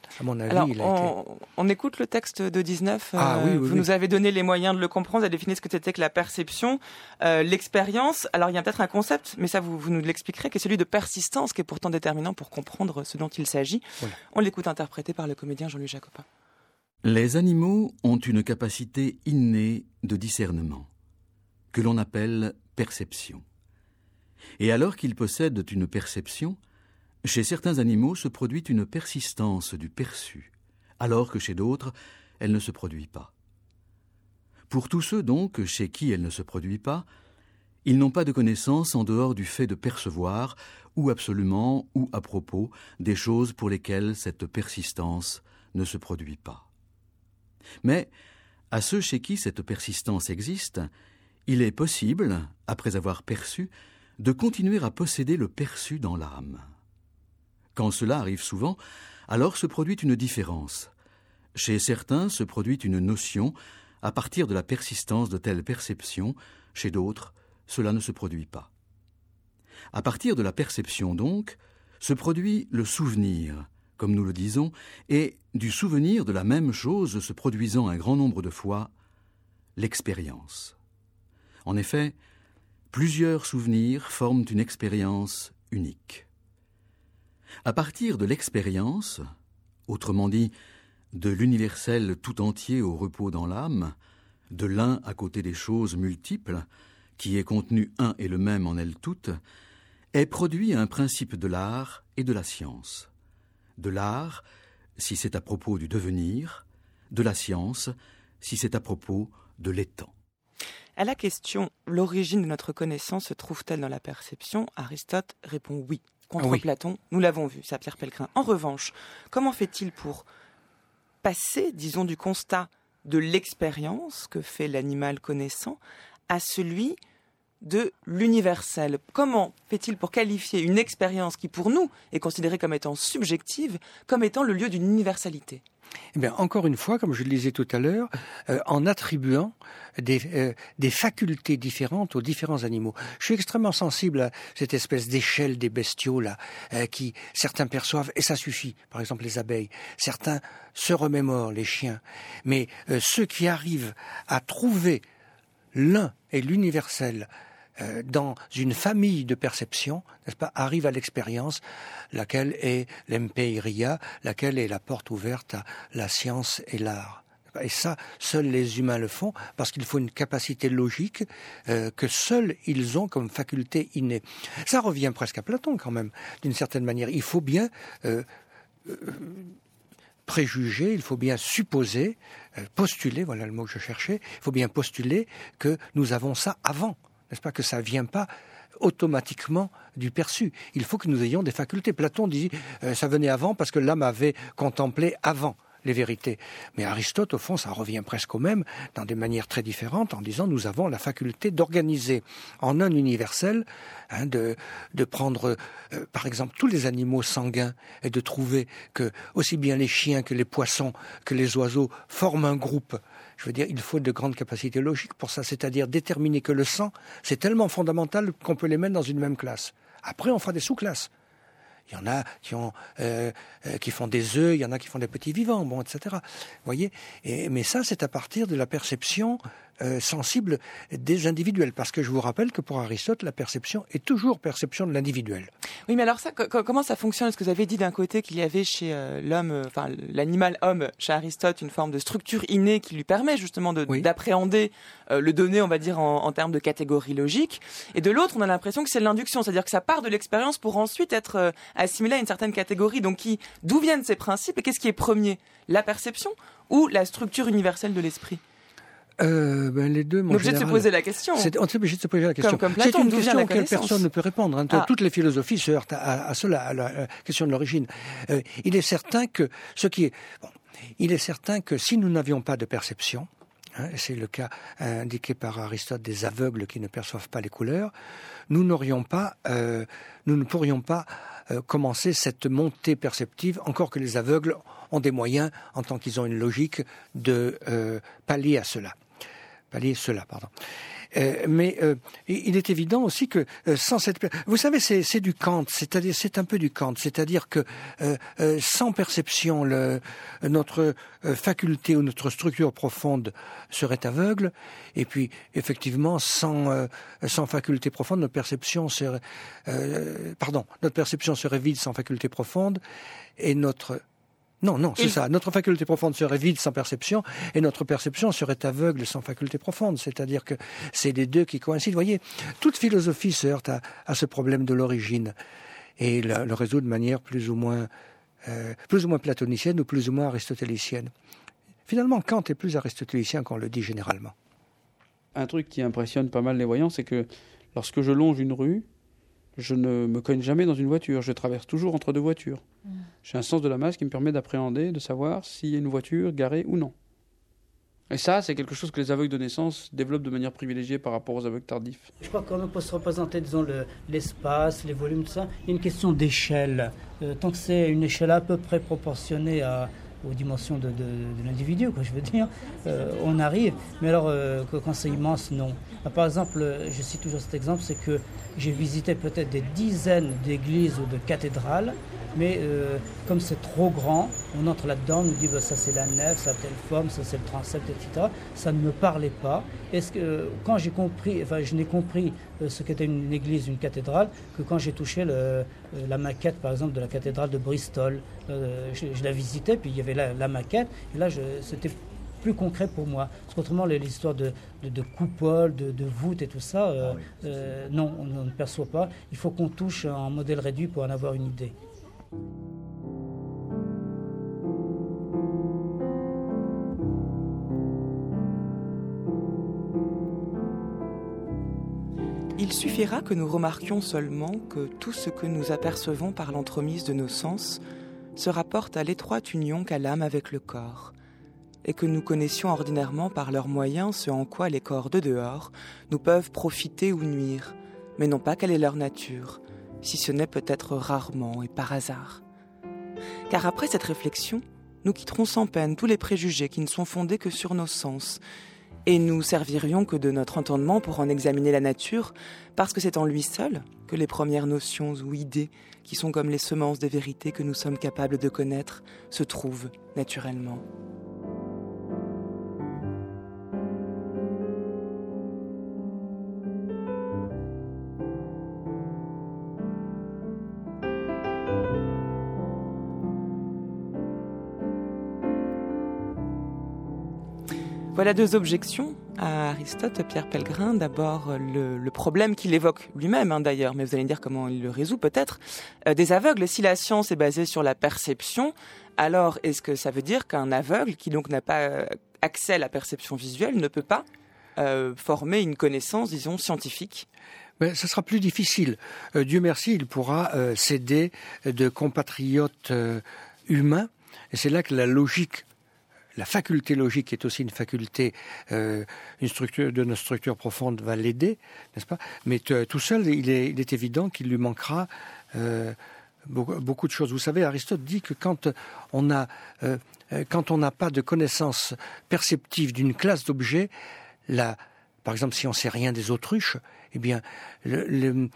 À mon avis, Alors, il a on, été... on écoute le texte de dix-neuf. Ah, euh, oui, oui, vous oui. nous avez donné les moyens de le comprendre. Vous avez défini ce que c'était que la perception, euh, l'expérience. Alors, il y a peut-être un concept, mais ça, vous, vous nous l'expliquerez, qui est celui de persistance, qui est pourtant déterminant pour comprendre ce dont il s'agit. Voilà. On l'écoute interprété par le comédien Jean-Louis Jacopin. Les animaux ont une capacité innée de discernement, que l'on appelle perception. Et alors qu'ils possèdent une perception, chez certains animaux se produit une persistance du perçu, alors que chez d'autres, elle ne se produit pas. Pour tous ceux donc chez qui elle ne se produit pas, ils n'ont pas de connaissance en dehors du fait de percevoir, ou absolument, ou à propos, des choses pour lesquelles cette persistance ne se produit pas. Mais, à ceux chez qui cette persistance existe, il est possible, après avoir perçu, de continuer à posséder le perçu dans l'âme. Quand cela arrive souvent, alors se produit une différence. Chez certains se produit une notion à partir de la persistance de telle perception, chez d'autres, cela ne se produit pas. À partir de la perception donc, se produit le souvenir, comme nous le disons, et du souvenir de la même chose se produisant un grand nombre de fois, l'expérience. En effet, plusieurs souvenirs forment une expérience unique. À partir de l'expérience, autrement dit, de l'universel tout entier au repos dans l'âme, de l'un à côté des choses multiples, qui est contenu un et le même en elles toutes, est produit un principe de l'art et de la science. De l'art, si c'est à propos du devenir, de la science, si c'est à propos de l'étant. À la question « L'origine de notre connaissance se trouve-t-elle dans la perception ?» Aristote répond oui. Contre oui. Platon, nous l'avons vu, c'est Pierre Pellegrin. En revanche, comment fait-il pour passer, disons, du constat de l'expérience que fait l'animal connaissant à celui de l'universel? Comment fait-il pour qualifier une expérience qui, pour nous, est considérée comme étant subjective, comme étant le lieu d'une universalité? Eh bien, encore une fois, comme je le disais tout à l'heure, euh, en attribuant des, euh, des facultés différentes aux différents animaux. Je suis extrêmement sensible à cette espèce d'échelle des bestiaux là, euh, qui certains perçoivent et ça suffit. Par exemple, les abeilles. Certains se remémorent, les chiens. Mais euh, ceux qui arrivent à trouver l'un et l'universel Euh, dans une famille de perceptions, n'est-ce pas, arrive à l'expérience, laquelle est l'empeiria, laquelle est la porte ouverte à la science et l'art. Et ça, seuls les humains le font, parce qu'il faut une capacité logique euh, que seuls ils ont comme faculté innée. Ça revient presque à Platon quand même, d'une certaine manière. Il faut bien euh, euh, préjuger, il faut bien supposer, euh, postuler, voilà le mot que je cherchais, il faut bien postuler que nous avons ça avant. N'est-ce pas, que ça ne vient pas automatiquement du perçu. Il faut que nous ayons des facultés. Platon dit euh, ça venait avant parce que l'âme avait contemplé avant les vérités. Mais Aristote, au fond, ça revient presque au même, dans des manières très différentes, en disant nous avons la faculté d'organiser en un universel, hein, de, de prendre, euh, par exemple, tous les animaux sanguins et de trouver que aussi bien les chiens que les poissons, que les oiseaux forment un groupe. Je veux dire, il faut de grandes capacités logiques pour ça, c'est-à-dire déterminer que le sang, c'est tellement fondamental qu'on peut les mettre dans une même classe. Après, on fera des sous-classes. Il y en a qui, ont, euh, euh, qui font des œufs, il y en a qui font des petits vivants, bon, et cetera. Vous voyez, et, mais ça, c'est à partir de la perception euh, sensible des individuels. Parce que je vous rappelle que pour Aristote, la perception est toujours perception de l'individuel. Oui, mais alors ça, co- comment ça fonctionne? Est-ce que vous avez dit d'un côté qu'il y avait chez euh, l'homme, euh, enfin l'animal homme, chez Aristote, une forme de structure innée qui lui permet justement de, oui. d'appréhender euh, le donné, on va dire, en, en termes de catégories logiques. Et de l'autre, on a l'impression que c'est de l'induction, c'est-à-dire que ça part de l'expérience pour ensuite être euh, assimilé à une certaine catégorie. Donc, qui, d'où viennent ces principes et qu'est-ce qui est premier? La perception ou la structure universelle de l'esprit? Euh, ben les deux, mon On est obligé de se poser la question. C'est, on est obligé de se poser la question. Comme, comme Platon, c'est une question à auquel personne ne peut répondre. Hein. Ah. Toutes les philosophies se heurtent à, à, à cela, à la, à la question de l'origine. Euh, il est certain que ce qui est, bon, il est certain que si nous n'avions pas de perception, hein, et c'est le cas indiqué par Aristote des aveugles qui ne perçoivent pas les couleurs, nous n'aurions pas, euh, nous ne pourrions pas euh, commencer cette montée perceptive, encore que les aveugles ont des moyens, en tant qu'ils ont une logique, de euh, pallier à cela. Pallier cela, pardon. Euh, mais euh, il est évident aussi que euh, sans cette... Vous savez, c'est, c'est du Kant, c'est-à-dire c'est un peu du Kant, c'est-à-dire que euh, euh, sans perception, le, notre euh, faculté ou notre structure profonde serait aveugle, et puis effectivement, sans, euh, sans faculté profonde, notre perception serait... Euh, pardon, notre perception serait vide sans faculté profonde, et notre... Non, non, c'est Il... ça. Notre faculté profonde serait vide sans perception et notre perception serait aveugle sans faculté profonde. C'est-à-dire que c'est les deux qui coïncident. Vous voyez, toute philosophie se heurte à, à ce problème de l'origine et le, le résout de manière plus ou moins, euh, plus ou moins platonicienne ou plus ou moins aristotélicienne. Finalement, Kant est plus aristotélicien qu'on le dit généralement. Un truc qui impressionne pas mal les voyants, c'est que lorsque je longe une rue, je ne me cogne jamais dans une voiture, je traverse toujours entre deux voitures. Mmh. J'ai un sens de la masse qui me permet d'appréhender, de savoir s'il y a une voiture garée ou non. Et ça, c'est quelque chose que les aveugles de naissance développent de manière privilégiée par rapport aux aveugles tardifs. Je crois qu'on peut se représenter, disons, le, l'espace, les volumes, tout ça. Il y a une question d'échelle. Euh, tant que c'est une échelle à peu près proportionnée à... aux dimensions de, de, de l'individu, quoi, je veux dire, euh, on arrive. Mais alors, euh, quand c'est immense, non. Alors, par exemple, je cite toujours cet exemple, c'est que j'ai visité peut-être des dizaines d'églises ou de cathédrales, mais euh, comme c'est trop grand, on entre là-dedans, on nous dit bah, ça c'est la nef, ça a telle forme, ça c'est le transept, et cetera. Ça ne me parlait pas. Est-ce que euh, quand j'ai compris, enfin je n'ai compris euh, ce qu'était une église, une cathédrale, que quand j'ai touché le, euh, la maquette, par exemple, de la cathédrale de Bristol, euh, je, je la visitais, puis il y avait la, la maquette, et là je, c'était plus concret pour moi. Parce qu'autrement, l'histoire de, de, de coupole, de, de voûte et tout ça, euh, ah oui, euh, non, on, on ne perçoit pas. Il faut qu'on touche en modèle réduit pour en avoir une idée. Il suffira que nous remarquions seulement que tout ce que nous apercevons par l'entremise de nos sens se rapporte à l'étroite union qu'a l'âme avec le corps, et que nous connaissions ordinairement par leurs moyens ce en quoi les corps de dehors nous peuvent profiter ou nuire, mais non pas quelle est leur nature, si ce n'est peut-être rarement et par hasard. Car après cette réflexion, nous quitterons sans peine tous les préjugés qui ne sont fondés que sur nos sens, et nous servirions que de notre entendement pour en examiner la nature, parce que c'est en lui seul que les premières notions ou idées, qui sont comme les semences des vérités que nous sommes capables de connaître, se trouvent naturellement. Voilà deux objections à Aristote, Pierre Pellegrin. D'abord, le, le problème qu'il évoque lui-même, hein, d'ailleurs, mais vous allez me dire comment il le résout peut-être, euh, des aveugles. Si la science est basée sur la perception, alors est-ce que ça veut dire qu'un aveugle, qui donc n'a pas accès à la perception visuelle, ne peut pas euh, former une connaissance, disons, scientifique ? Mais ce sera plus difficile. Euh, Dieu merci, il pourra euh, s'aider de compatriotes euh, humains, et c'est là que la logique, la faculté logique est aussi une faculté, euh, une structure de nos structures profondes va l'aider, n'est-ce pas ? Mais t- tout seul, il est, il est évident qu'il lui manquera euh, beaucoup, beaucoup de choses. Vous savez, Aristote dit que quand on a, euh, quand on n'a pas de connaissance perceptive d'une classe d'objets, la, par exemple, si on ne sait rien des autruches, eh bien, le, le,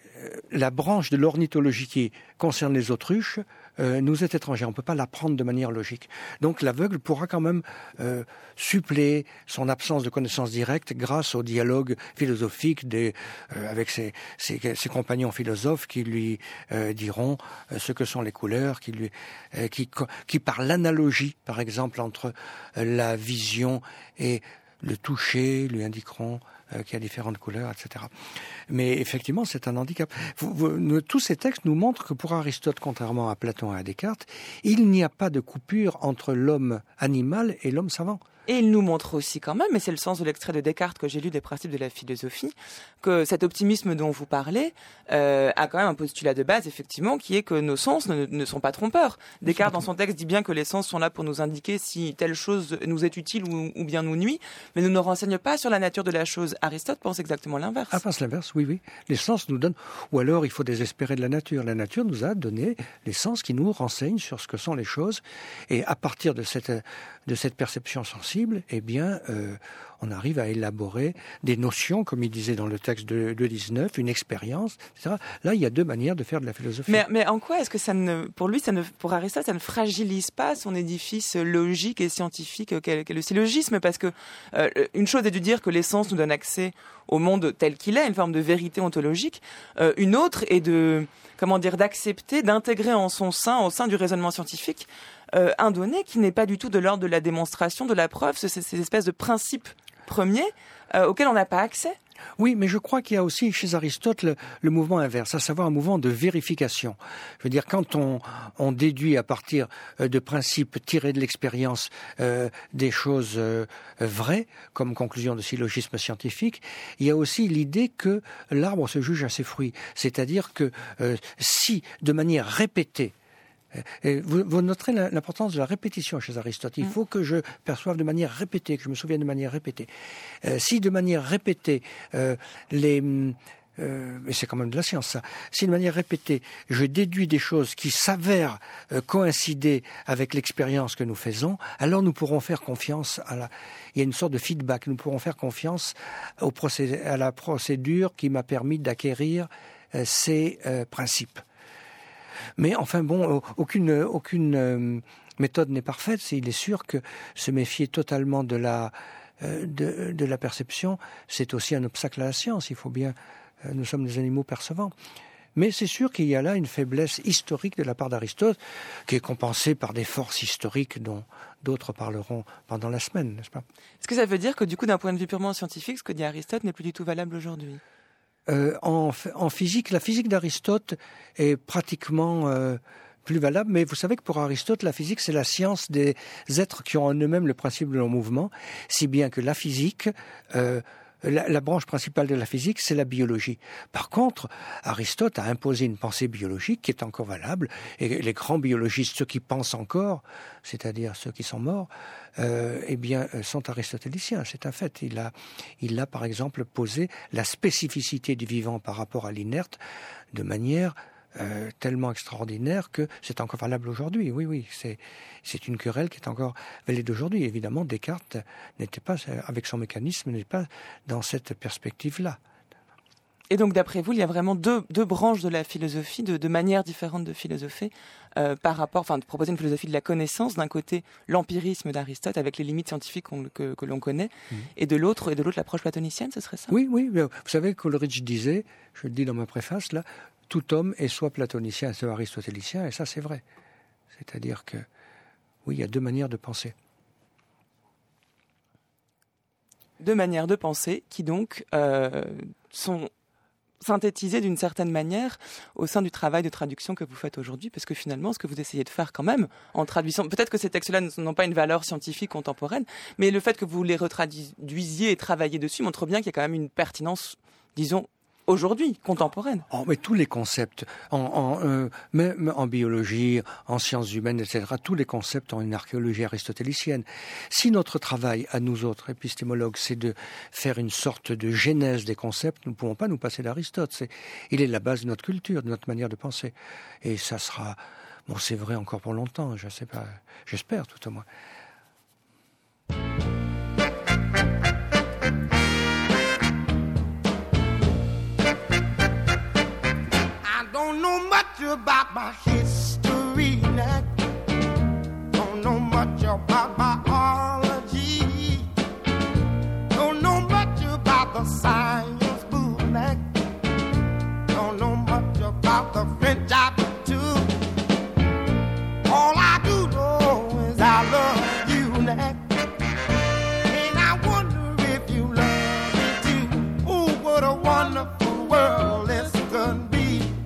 la branche de l'ornithologie qui concerne les autruches euh, nous est étrangère. On ne peut pas l'apprendre de manière logique. Donc l'aveugle pourra quand même euh, suppléer son absence de connaissance directe grâce au dialogue philosophique des, euh, avec ses, ses, ses compagnons philosophes qui lui euh, diront euh, ce que sont les couleurs, qui, lui, euh, qui, qui par l'analogie, par exemple, entre euh, la vision et le toucher, lui indiqueront euh, qu'il y a différentes couleurs, et cetera. Mais effectivement, c'est un handicap. Vous, vous, nous, tous ces textes nous montrent que pour Aristote, contrairement à Platon et à Descartes, il n'y a pas de coupure entre l'homme animal et l'homme savant. Et il nous montre aussi quand même, et c'est le sens de l'extrait de Descartes que j'ai lu des principes de la philosophie, que cet optimisme dont vous parlez euh, a quand même un postulat de base, effectivement, qui est que nos sens ne, ne sont pas trompeurs. Descartes, dans son texte, dit bien que les sens sont là pour nous indiquer si telle chose nous est utile ou, ou bien nous nuit, mais ne nous renseigne pas sur la nature de la chose. Aristote pense exactement l'inverse. Ah, pense l'inverse, oui, oui. Les sens nous donnent... Ou alors, il faut désespérer de la nature. La nature nous a donné les sens qui nous renseignent sur ce que sont les choses, et à partir de cette, de cette perception sensée, sensible, eh bien, euh, on arrive à élaborer des notions, comme il disait dans le texte de, de dix-neuf, une expérience, et cetera. Là, il y a deux manières de faire de la philosophie. Mais, mais en quoi est-ce que ça ne, pour lui, ça ne, pour Aristote, ça ne fragilise pas son édifice logique et scientifique qu'est, qu'est le syllogisme? Parce que euh, une chose est de dire que l'essence nous donne accès au monde tel qu'il est, une forme de vérité ontologique. Euh, une autre est de, comment dire, d'accepter, d'intégrer en son sein, au sein du raisonnement scientifique, euh, un donné qui n'est pas du tout de l'ordre de la démonstration, de la preuve, ces, ces espèces de principes premiers euh, auxquels on n'a pas accès. Oui, mais je crois qu'il y a aussi chez Aristote le, le mouvement inverse, à savoir un mouvement de vérification. Je veux dire, quand on, on déduit à partir de principes tirés de l'expérience euh, des choses euh, vraies, comme conclusion de syllogisme scientifique, il y a aussi l'idée que l'arbre se juge à ses fruits. C'est-à-dire que euh, si, de manière répétée, Et vous, vous noterez l'importance de la répétition chez Aristote. Il faut que je perçoive de manière répétée, que je me souvienne de manière répétée. Euh, si de manière répétée, euh, les... Euh, mais c'est quand même de la science, ça. Si de manière répétée, je déduis des choses qui s'avèrent euh, coïncider avec l'expérience que nous faisons, alors nous pourrons faire confiance à la... Il y a une sorte de feedback. Nous pourrons faire confiance au procédé... à la procédure qui m'a permis d'acquérir euh, ces euh, principes. Mais enfin bon, aucune, aucune euh, méthode n'est parfaite. Il est sûr que se méfier totalement de la, euh, de, de la perception, c'est aussi un obstacle à la science. Il faut bien, euh, nous sommes des animaux percevants. Mais c'est sûr qu'il y a là une faiblesse historique de la part d'Aristote, qui est compensée par des forces historiques dont d'autres parleront pendant la semaine, n'est-ce pas? Est-ce que ça veut dire que du coup, d'un point de vue purement scientifique, ce que dit Aristote n'est plus du tout valable aujourd'hui? Euh, en, en physique, la physique d'Aristote est pratiquement euh, plus valable, mais vous savez que pour Aristote, la physique, c'est la science des êtres qui ont en eux-mêmes le principe de leur mouvement, si bien que la physique, euh, la, la branche principale de la physique, c'est la biologie. Par contre, Aristote a imposé une pensée biologique qui est encore valable, et les grands biologistes, ceux qui pensent encore, c'est-à-dire ceux qui sont morts, Euh, eh bien, sont aristotéliciens, c'est un fait. Il a, il a, par exemple, posé la spécificité du vivant par rapport à l'inerte de manière euh, tellement extraordinaire que c'est encore valable aujourd'hui. Oui, oui, c'est, c'est une querelle qui est encore valide d'aujourd'hui. Évidemment, Descartes n'était pas, avec son mécanisme, n'est pas dans cette perspective-là. Et donc, d'après vous, il y a vraiment deux, deux branches de la philosophie, de, de manières différentes de philosopher, euh, par rapport, enfin, de proposer une philosophie de la connaissance. D'un côté, l'empirisme d'Aristote avec les limites scientifiques qu'on, que, que l'on connaît, mmh. et de l'autre, et de l'autre, l'approche platonicienne, ce serait ça? Oui, oui. Vous savez, Coleridge disait, je le dis dans ma préface là, tout homme est soit platonicien, soit aristotélicien, et ça, c'est vrai. C'est-à-dire que, oui, il y a deux manières de penser. Deux manières de penser qui donc euh, sont synthétisé d'une certaine manière au sein du travail de traduction que vous faites aujourd'hui, parce que finalement, ce que vous essayez de faire quand même en traduisant, peut-être que ces textes-là n'ont pas une valeur scientifique contemporaine, mais le fait que vous les retraduisiez et travaillez dessus montre bien qu'il y a quand même une pertinence, disons, aujourd'hui, contemporaine. Oh, mais tous les concepts, en, en, euh, même en biologie, en sciences humaines, et cetera, tous les concepts ont une archéologie aristotélicienne. Si notre travail, à nous autres épistémologues, c'est de faire une sorte de genèse des concepts, nous ne pouvons pas nous passer d'Aristote. C'est, il est la base de notre culture, de notre manière de penser. Et ça sera, bon, c'est vrai encore pour longtemps, je sais pas, j'espère tout au moins. About my history, don't know much about biology, don't know much about the science book, don't know much about the French too. All I do know is I love you, Nat, and I wonder if you love me too. Oh, what a wonderful world this could be.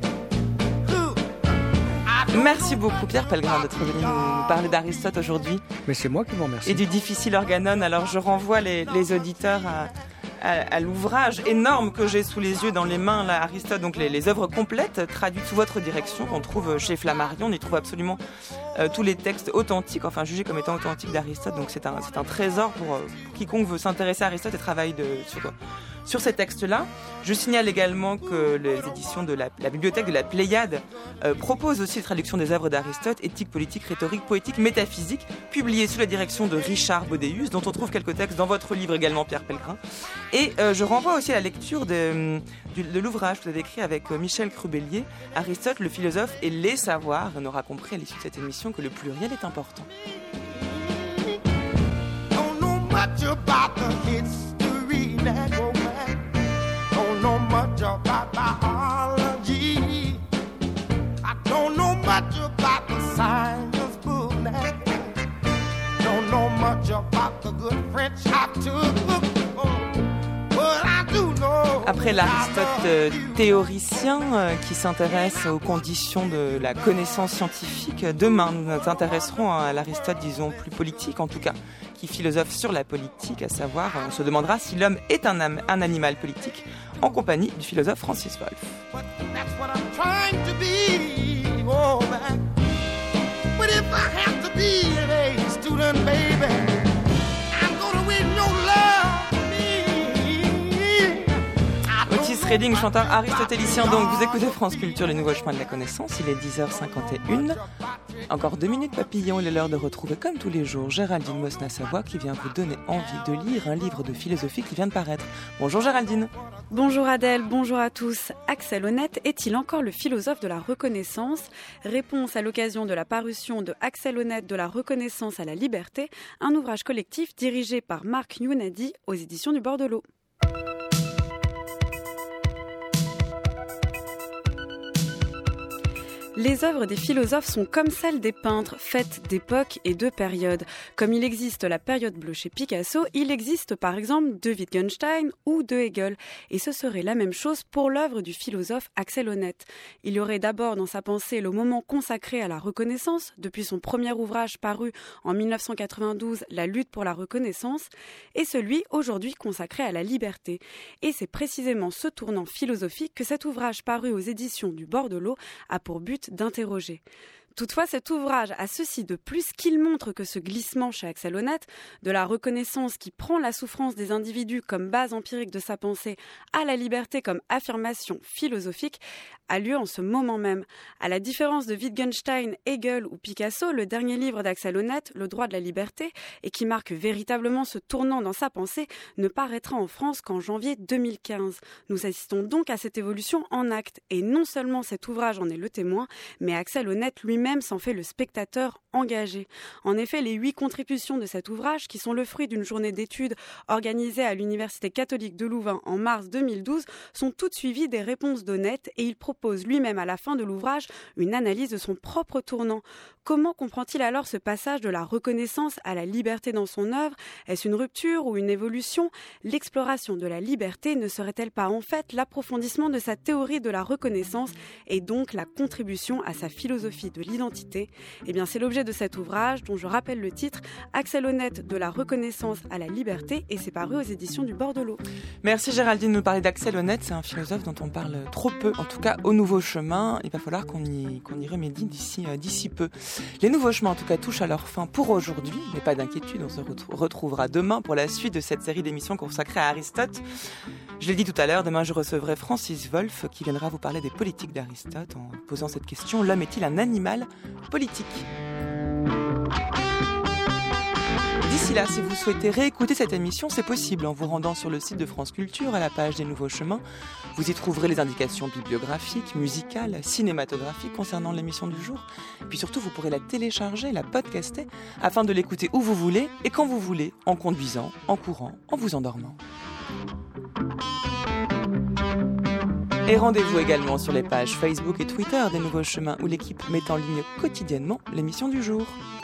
Merci beaucoup Pierre Pellegrin d'être venu nous parler d'Aristote aujourd'hui. Mais c'est moi qui vous remercie. Et du difficile Organon. Alors je renvoie les, les auditeurs à, à, à l'ouvrage énorme que j'ai sous les yeux, dans les mains, là, Aristote, donc les, les œuvres complètes traduites sous votre direction, qu'on trouve chez Flammarion. On y trouve absolument euh, tous les textes authentiques, enfin jugés comme étant authentiques d'Aristote. Donc c'est un, c'est un trésor pour, euh, pour quiconque veut s'intéresser à Aristote et travailler de, sur sur ces textes-là. Je signale également que les éditions de la, la bibliothèque de la Pléiade euh, proposent aussi les traductions des œuvres d'Aristote, éthique, politique, rhétorique, poétique, métaphysique, publiées sous la direction de Richard Bodéus, dont on trouve quelques textes dans votre livre également, Pierre Pellegrin. Et euh, je renvoie aussi à la lecture de, de, de l'ouvrage que vous avez écrit avec Michel Crubellier, Aristote, le philosophe et les savoirs. On aura compris à l'issue de cette émission que le pluriel est important. Much about the history that go back. Don't know much about biology. I don't know much about the science book that don't know much about the good French I took. But I do know. Après l'Aristote euh, théoricien euh, qui s'intéresse aux conditions de la connaissance scientifique, demain nous nous intéresserons à l'Aristote, disons, plus politique en tout cas, qui philosophe sur la politique, à savoir, on se demandera si l'homme est un, am- un animal politique, en compagnie du philosophe Francis Wolff. Otis Redding, chanteur aristotélicien, donc vous écoutez France Culture, les nouveaux chemins de la connaissance, il est dix heures cinquante et une. Encore deux minutes papillon, il est l'heure de retrouver comme tous les jours Géraldine Mosna-Savoie qui vient vous donner envie de lire un livre de philosophie qui vient de paraître. Bonjour Géraldine. Bonjour Adèle, bonjour à tous. Axel Honneth est-il encore le philosophe de la reconnaissance ? Réponse à l'occasion de la parution de Axel Honneth de la reconnaissance à la liberté, un ouvrage collectif dirigé par Marc Younadi aux éditions du Bordelot. Les œuvres des philosophes sont comme celles des peintres, faites d'époques et de périodes. Comme il existe la période bleue chez Picasso, il existe par exemple de Wittgenstein ou de Hegel. Et ce serait la même chose pour l'œuvre du philosophe Axel Honneth. Il y aurait d'abord dans sa pensée le moment consacré à la reconnaissance, depuis son premier ouvrage paru en dix-neuf cent quatre-vingt-douze, La lutte pour la reconnaissance, et celui aujourd'hui consacré à la liberté. Et c'est précisément ce tournant philosophique que cet ouvrage paru aux éditions du Bordelot a pour but d'interroger. Toutefois, cet ouvrage a ceci de plus qu'il montre que ce glissement chez Axel Honneth, de la reconnaissance qui prend la souffrance des individus comme base empirique de sa pensée à la liberté comme affirmation philosophique, a lieu en ce moment même. À la différence de Wittgenstein, Hegel ou Picasso, le dernier livre d'Axel Honneth, Le droit de la liberté, et qui marque véritablement ce tournant dans sa pensée, ne paraîtra en France qu'en janvier deux mille quinze. Nous assistons donc à cette évolution en acte, et non seulement cet ouvrage en est le témoin, mais Axel Honneth lui-même s'en fait le spectateur engagé. En effet, les huit contributions de cet ouvrage, qui sont le fruit d'une journée d'études organisée à l'Université catholique de Louvain en mars deux mille douze, sont toutes suivies des réponses d'Honneth, et il propose lui-même à la fin de l'ouvrage une analyse de son propre tournant. Comment comprend-il alors ce passage de la reconnaissance à la liberté dans son œuvre ? Est-ce une rupture ou une évolution ? L'exploration de la liberté ne serait-elle pas en fait l'approfondissement de sa théorie de la reconnaissance et donc la contribution à sa philosophie de l'identité ? Eh bien, c'est l'objet de cet ouvrage dont je rappelle le titre Axel Honneth de la reconnaissance à la liberté, et c'est paru aux éditions du Bordelot. Merci Géraldine de nous parler d'Axel Honneth, c'est un philosophe dont on parle trop peu, en tout cas au Nouveau Chemin. Il va falloir qu'on y, qu'on y remédie d'ici, euh, d'ici peu. Les Nouveaux Chemins en tout cas touchent à leur fin pour aujourd'hui, mais pas d'inquiétude, on se retrouve, retrouvera demain pour la suite de cette série d'émissions consacrée à Aristote. Je l'ai dit tout à l'heure, demain je recevrai Francis Wolff qui viendra vous parler des politiques d'Aristote en posant cette question: l'homme est-il un animal politique ? D'ici là, si vous souhaitez réécouter cette émission, c'est possible en vous rendant sur le site de France Culture à la page des Nouveaux Chemins. Vous y trouverez les indications bibliographiques, musicales, cinématographiques concernant l'émission du jour. Et puis surtout, vous pourrez la télécharger, la podcaster, afin de l'écouter où vous voulez et quand vous voulez, en conduisant, en courant, en vous endormant. Et rendez-vous également sur les pages Facebook et Twitter des Nouveaux Chemins où l'équipe met en ligne quotidiennement l'émission du jour.